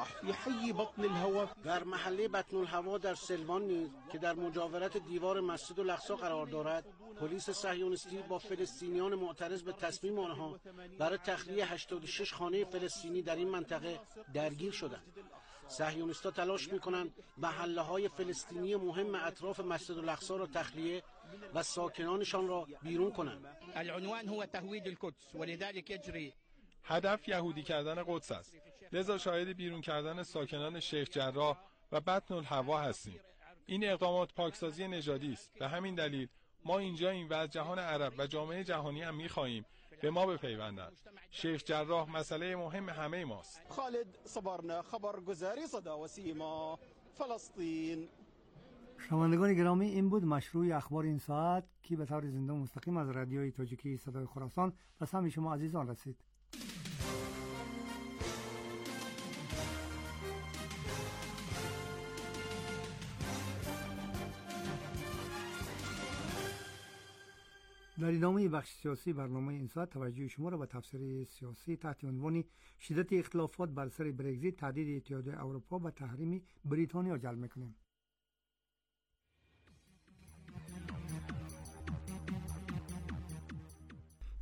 در محله بطن الهوا در سلوان نیز که در مجاورت دیوار مسجد الاقصی قرار دارد، پلیس صهیونیستی با فلسطینیان معترض به تصمیم آنها برای تخلیه 86 خانه فلسطینی در این منطقه درگیر شدند. صهیونیست‌ها تلاش می‌کنند محله‌های فلسطینی مهم اطراف مسجد الاقصی را تخلیه و ساکنانشان را بیرون کنند. العنوان هو تهوید القدس ولذلك يجري. هدف یهودی کردن قدس است. لذا شاهد بیرون کردن ساکنان شیخ جراح و بطن الهوا هستیم. این اقدامات پاکسازی نژادی است. به همین دلیل ما اینجاییم و از جهان عرب و جامعه جهانی هم می‌خواهیم به ما بپیوندند. شیخ جراح مسئله مهم همه ماست. خالد صبرنا خبرگزاری صدا و سیما فلسطین. شنوندگان گرامی، این بود مشروع اخبار این ساعت که به طور زنده و مستقیم از رادیوی تاجیکی صدای خراسان به سمع شما عزیزان رسید. در ادامه بخش سیاسی برنامه این ساعت توجه شما را به تفسیر سیاسی تحت عنوان شدت اختلافات بر سر برگزیت، تهدید اتحادیه اروپا و تحریم بریتانیا جلب می‌کنیم.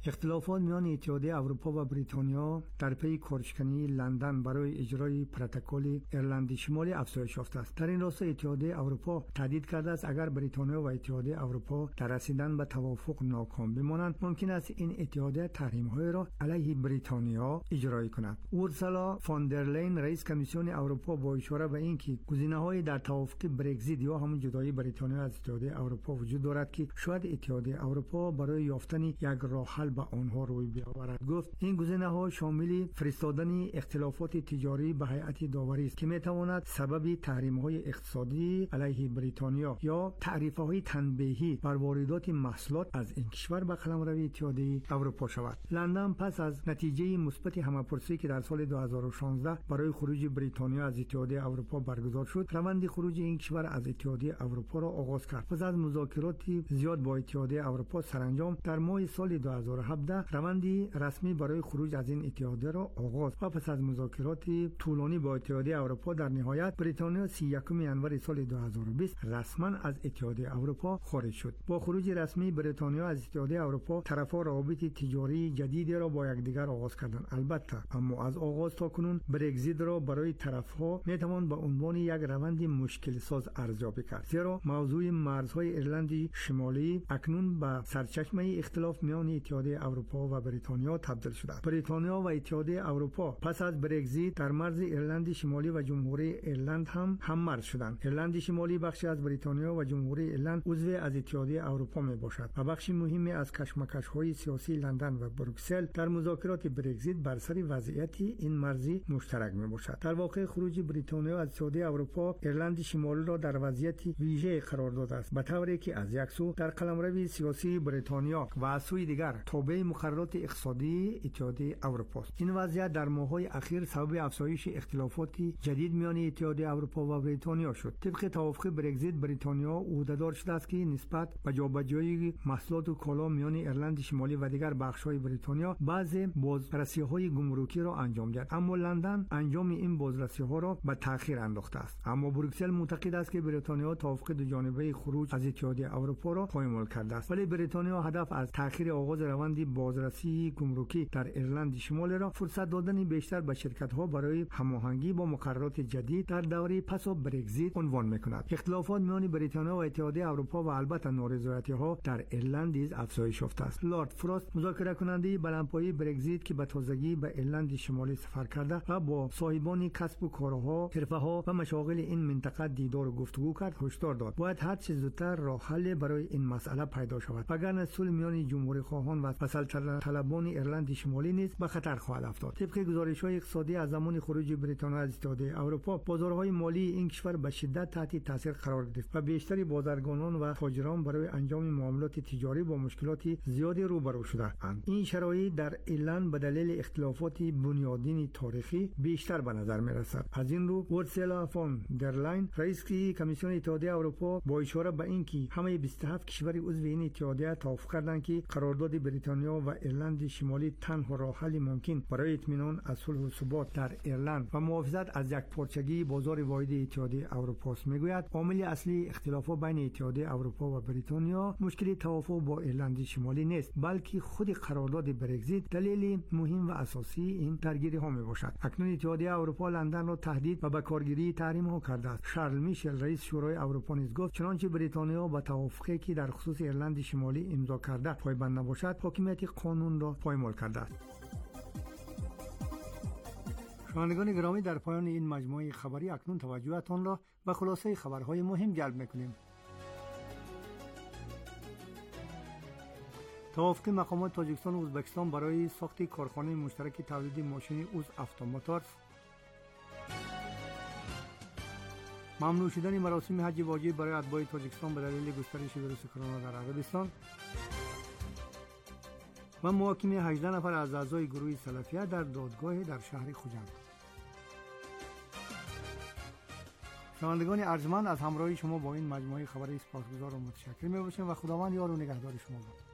اختلافات میان اتحادیه اروپا و بریتانیا در پی کارشکنی لندن برای اجرای پروتکل ایرلند شمالی افزایش یافته است. در این راستا اتحادیه اروپا تهدید کرده است اگر بریتانیا و اتحادیه اروپا در رسیدن به توافق ناکام بمانند، ممکن است این اتحادیه تحریم‌های را علیه بریتانیا اجرا کند. اورسولا فون در لین رئیس کمیسیون اروپا با اشاره به اینکه گزینه‌های در توافق برگزیت یا همون جدایی بریتانیا از اتحادیه اروپا وجود دارد که شاید اتحادیه اروپا برای یافتن یک راه حل به آنها روی بیاورد، گفت این گزینه‌ها شامل فرستادن اختلافات تجاری به هیئت داوری است که می‌تواند سبب تحریم‌های اقتصادی علیه بریتانیا یا تعرفه‌های تنبیهی بر واردات محصولات از این کشور به قلمرو اتحادیه اروپا شود. لندن پس از نتیجه مثبت همه‌پرسی که در سال 2016 برای خروج بریتانیا از اتحادیه اروپا برگزار شد، روند خروج این کشور از اتحادیه اروپا را آغاز کرد. پس از مذاکرات زیاد با اتحادیه اروپا سرانجام در ماه سال 2017 روندی رسمی برای خروج از این اتحادیه را آغاز و پس از مذاکرات طولانی با اتحادیه اروپا در نهایت بریتانیا 31 ژانویه سال 2020 رسما از اتحادیه اروپا خارج شد. با خروج رسمی بریتانیا از اتحادیه اروپا، طرف‌ها روابط تجاری جدیدی را با یکدیگر آغاز کردند. البته اما از آغاز تا کنون برگزیت را برای طرف‌ها میتوان به عنوان یک روند مشکل ساز ارزیابی کرد، زیرا موضوع مرزهای ایرلند شمالی اکنون به سرچشمه اختلاف میان اتحادیه اروپا و بریتانیا تبدیل شده است. بریتانیا و اتحادیه اروپا پس از برگزیت در مرز ایرلند شمالی و جمهوری ایرلند هم مرز شدند. ایرلند شمالی بخشی از بریتانیا و جمهوری ایرلند عضو از اتحادیه اروپا می باشد و بخشی مهمی از کشمکش‌های سیاسی لندن و بروکسل در مذاکرات برگزیت بر سر وضعیت این مرزی مشترک می باشد. در واقع خروج بریتانیا از اتحادیه اروپا ایرلند شمالی را در وضعیت ویژه قرار داده است، به طوری که از یک سو در قلمرو سیاسی بریتانیا و از سوی دیگر تابع مقررات اقتصادی اتحادیه اروپا است. این وضعیت در ماه‌های اخیر سبب افزایش اختلافات جدید میان اتحادیه اروپا و بریتانیا شد. طبق توافق برگزیت بریتانیا عهده‌دار شده است که نسبت به جابجایی محصولات و کالا میان ایرلند شمالی و دیگر بخش‌های بریتانیا بعضی بازرسی‌های گمرکی را انجام دهد، اما لندن انجام این بازرسی‌ها را به تأخیر انداخته است. اما بروکسل معتقد است که بریتانیا توافق دوجانبه خروج از اتحادیه اروپا را پایمال کرده است، ولی بریتانیا هدف از تأخیر آغاز روند بازرسی گمرکی در ایرلند شمالی را فرصت دادن بیشتر به شرکت‌ها برای هماهنگی با مقررات جدید در دوره پس از برگزیت عنوان می‌کند. اختلافات میان بریتانیا و اتحادیه اروپا و البته نارضایتی‌ها در ایرلند نیز افزایش یافته است. لارد فراست، مذاکره کننده بلندپایه برگزیت که به تازگی به ایرلند شمالی سفر کرده و با صاحبان کسب و کارها، حرفه‌ها و مشاغل این منطقه دیدار و گفتگو کرد، هشدار داد باید هر چه زودتر راه حل برای این مسئله پیدا شود، وگرنه صلح میان جمهوری خواهان و سلطنت طلبان ایرلند شمالی نیز به خطر خواهد افتاد. طبق گزارش‌های اقتصادی از زمان خروج بریتانیا از اتحادیه اروپا، بازارهای مالی این کشور به شدت تحت تاثیر قرار گرفت و بیشتر بازرگانان و تاجران برای انجام معاملات تجاری با مشکلات زیادی روبرو شدند. این شرایط در ایرلند به دلیل اختلافات بنیادین تاریخی بیشتر به نظر می‌رسد. از این رو اورسولا فون در لین رئیس کمیسیون اتحادیه اروپا با اشاره به اینکه همه 27 کشور عضو این اتحادیه توافق کردند که قرارداد بریتانیا و ایرلند شمالی تنها راه حل ممکن برای اطمینان از صلح و ثبات در ایرلند و محافظت از یکپارچگی بازار واحد اتحادیه اروپا است. میگوید عامل اصلی اختلافات بین اتحادیه اروپا و بریتانیا مشکل توافق با ایرلند شمالی نیست، بلکه خود قرارداد برگزیت دلیل مهم و اساسی این درگیری ها می باشد. اکنون اتحادیه اروپا لندن را تهدید و به کارگیری تحریم ها کرده است. شارل میشل رئیس شورای اروپا نیز گفت چنانچه بریتانیا با توافقی که در خصوص ایرلند شمالی امضا کرده پایبند نباشد، حاکمیت قانون را پایمال کرده است. شنوندگان گرامی، در پایان این مجموعه خبری اکنون توجهتان را به خلاصه خبرهای مهم جلب می‌کنیم. توافق مقامات تاجیکستان و ازبکستان برای ساخت کارخانه مشترک تولید ماشین اوز افتوموتورز، ممنوع شدن مراسم حج واجب برای اتباع تاجیکستان به دلیل گسترش ویروس کرونا در عربستان و محاکمه 18 نفر از اعضای گروه سلفیه در دادگاه در شهر خوجند. شنوندگان ارجمند، از همراهی شما با این مجموعه خبری سپاسگزار و متشکر می‌باشم و خداوند یار و نگهدار شما باد.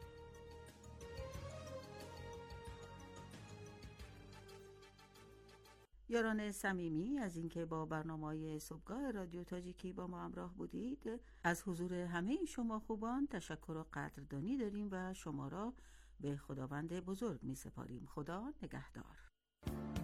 یاران صمیمی، از اینکه با برنامه‌های صبحگاه رادیو تاجیکی با ما همراه بودید، از حضور همه شما خوبان تشکر و قدردانی داریم و شما را به خداوند بزرگ می سپاریم. خدا نگهدار.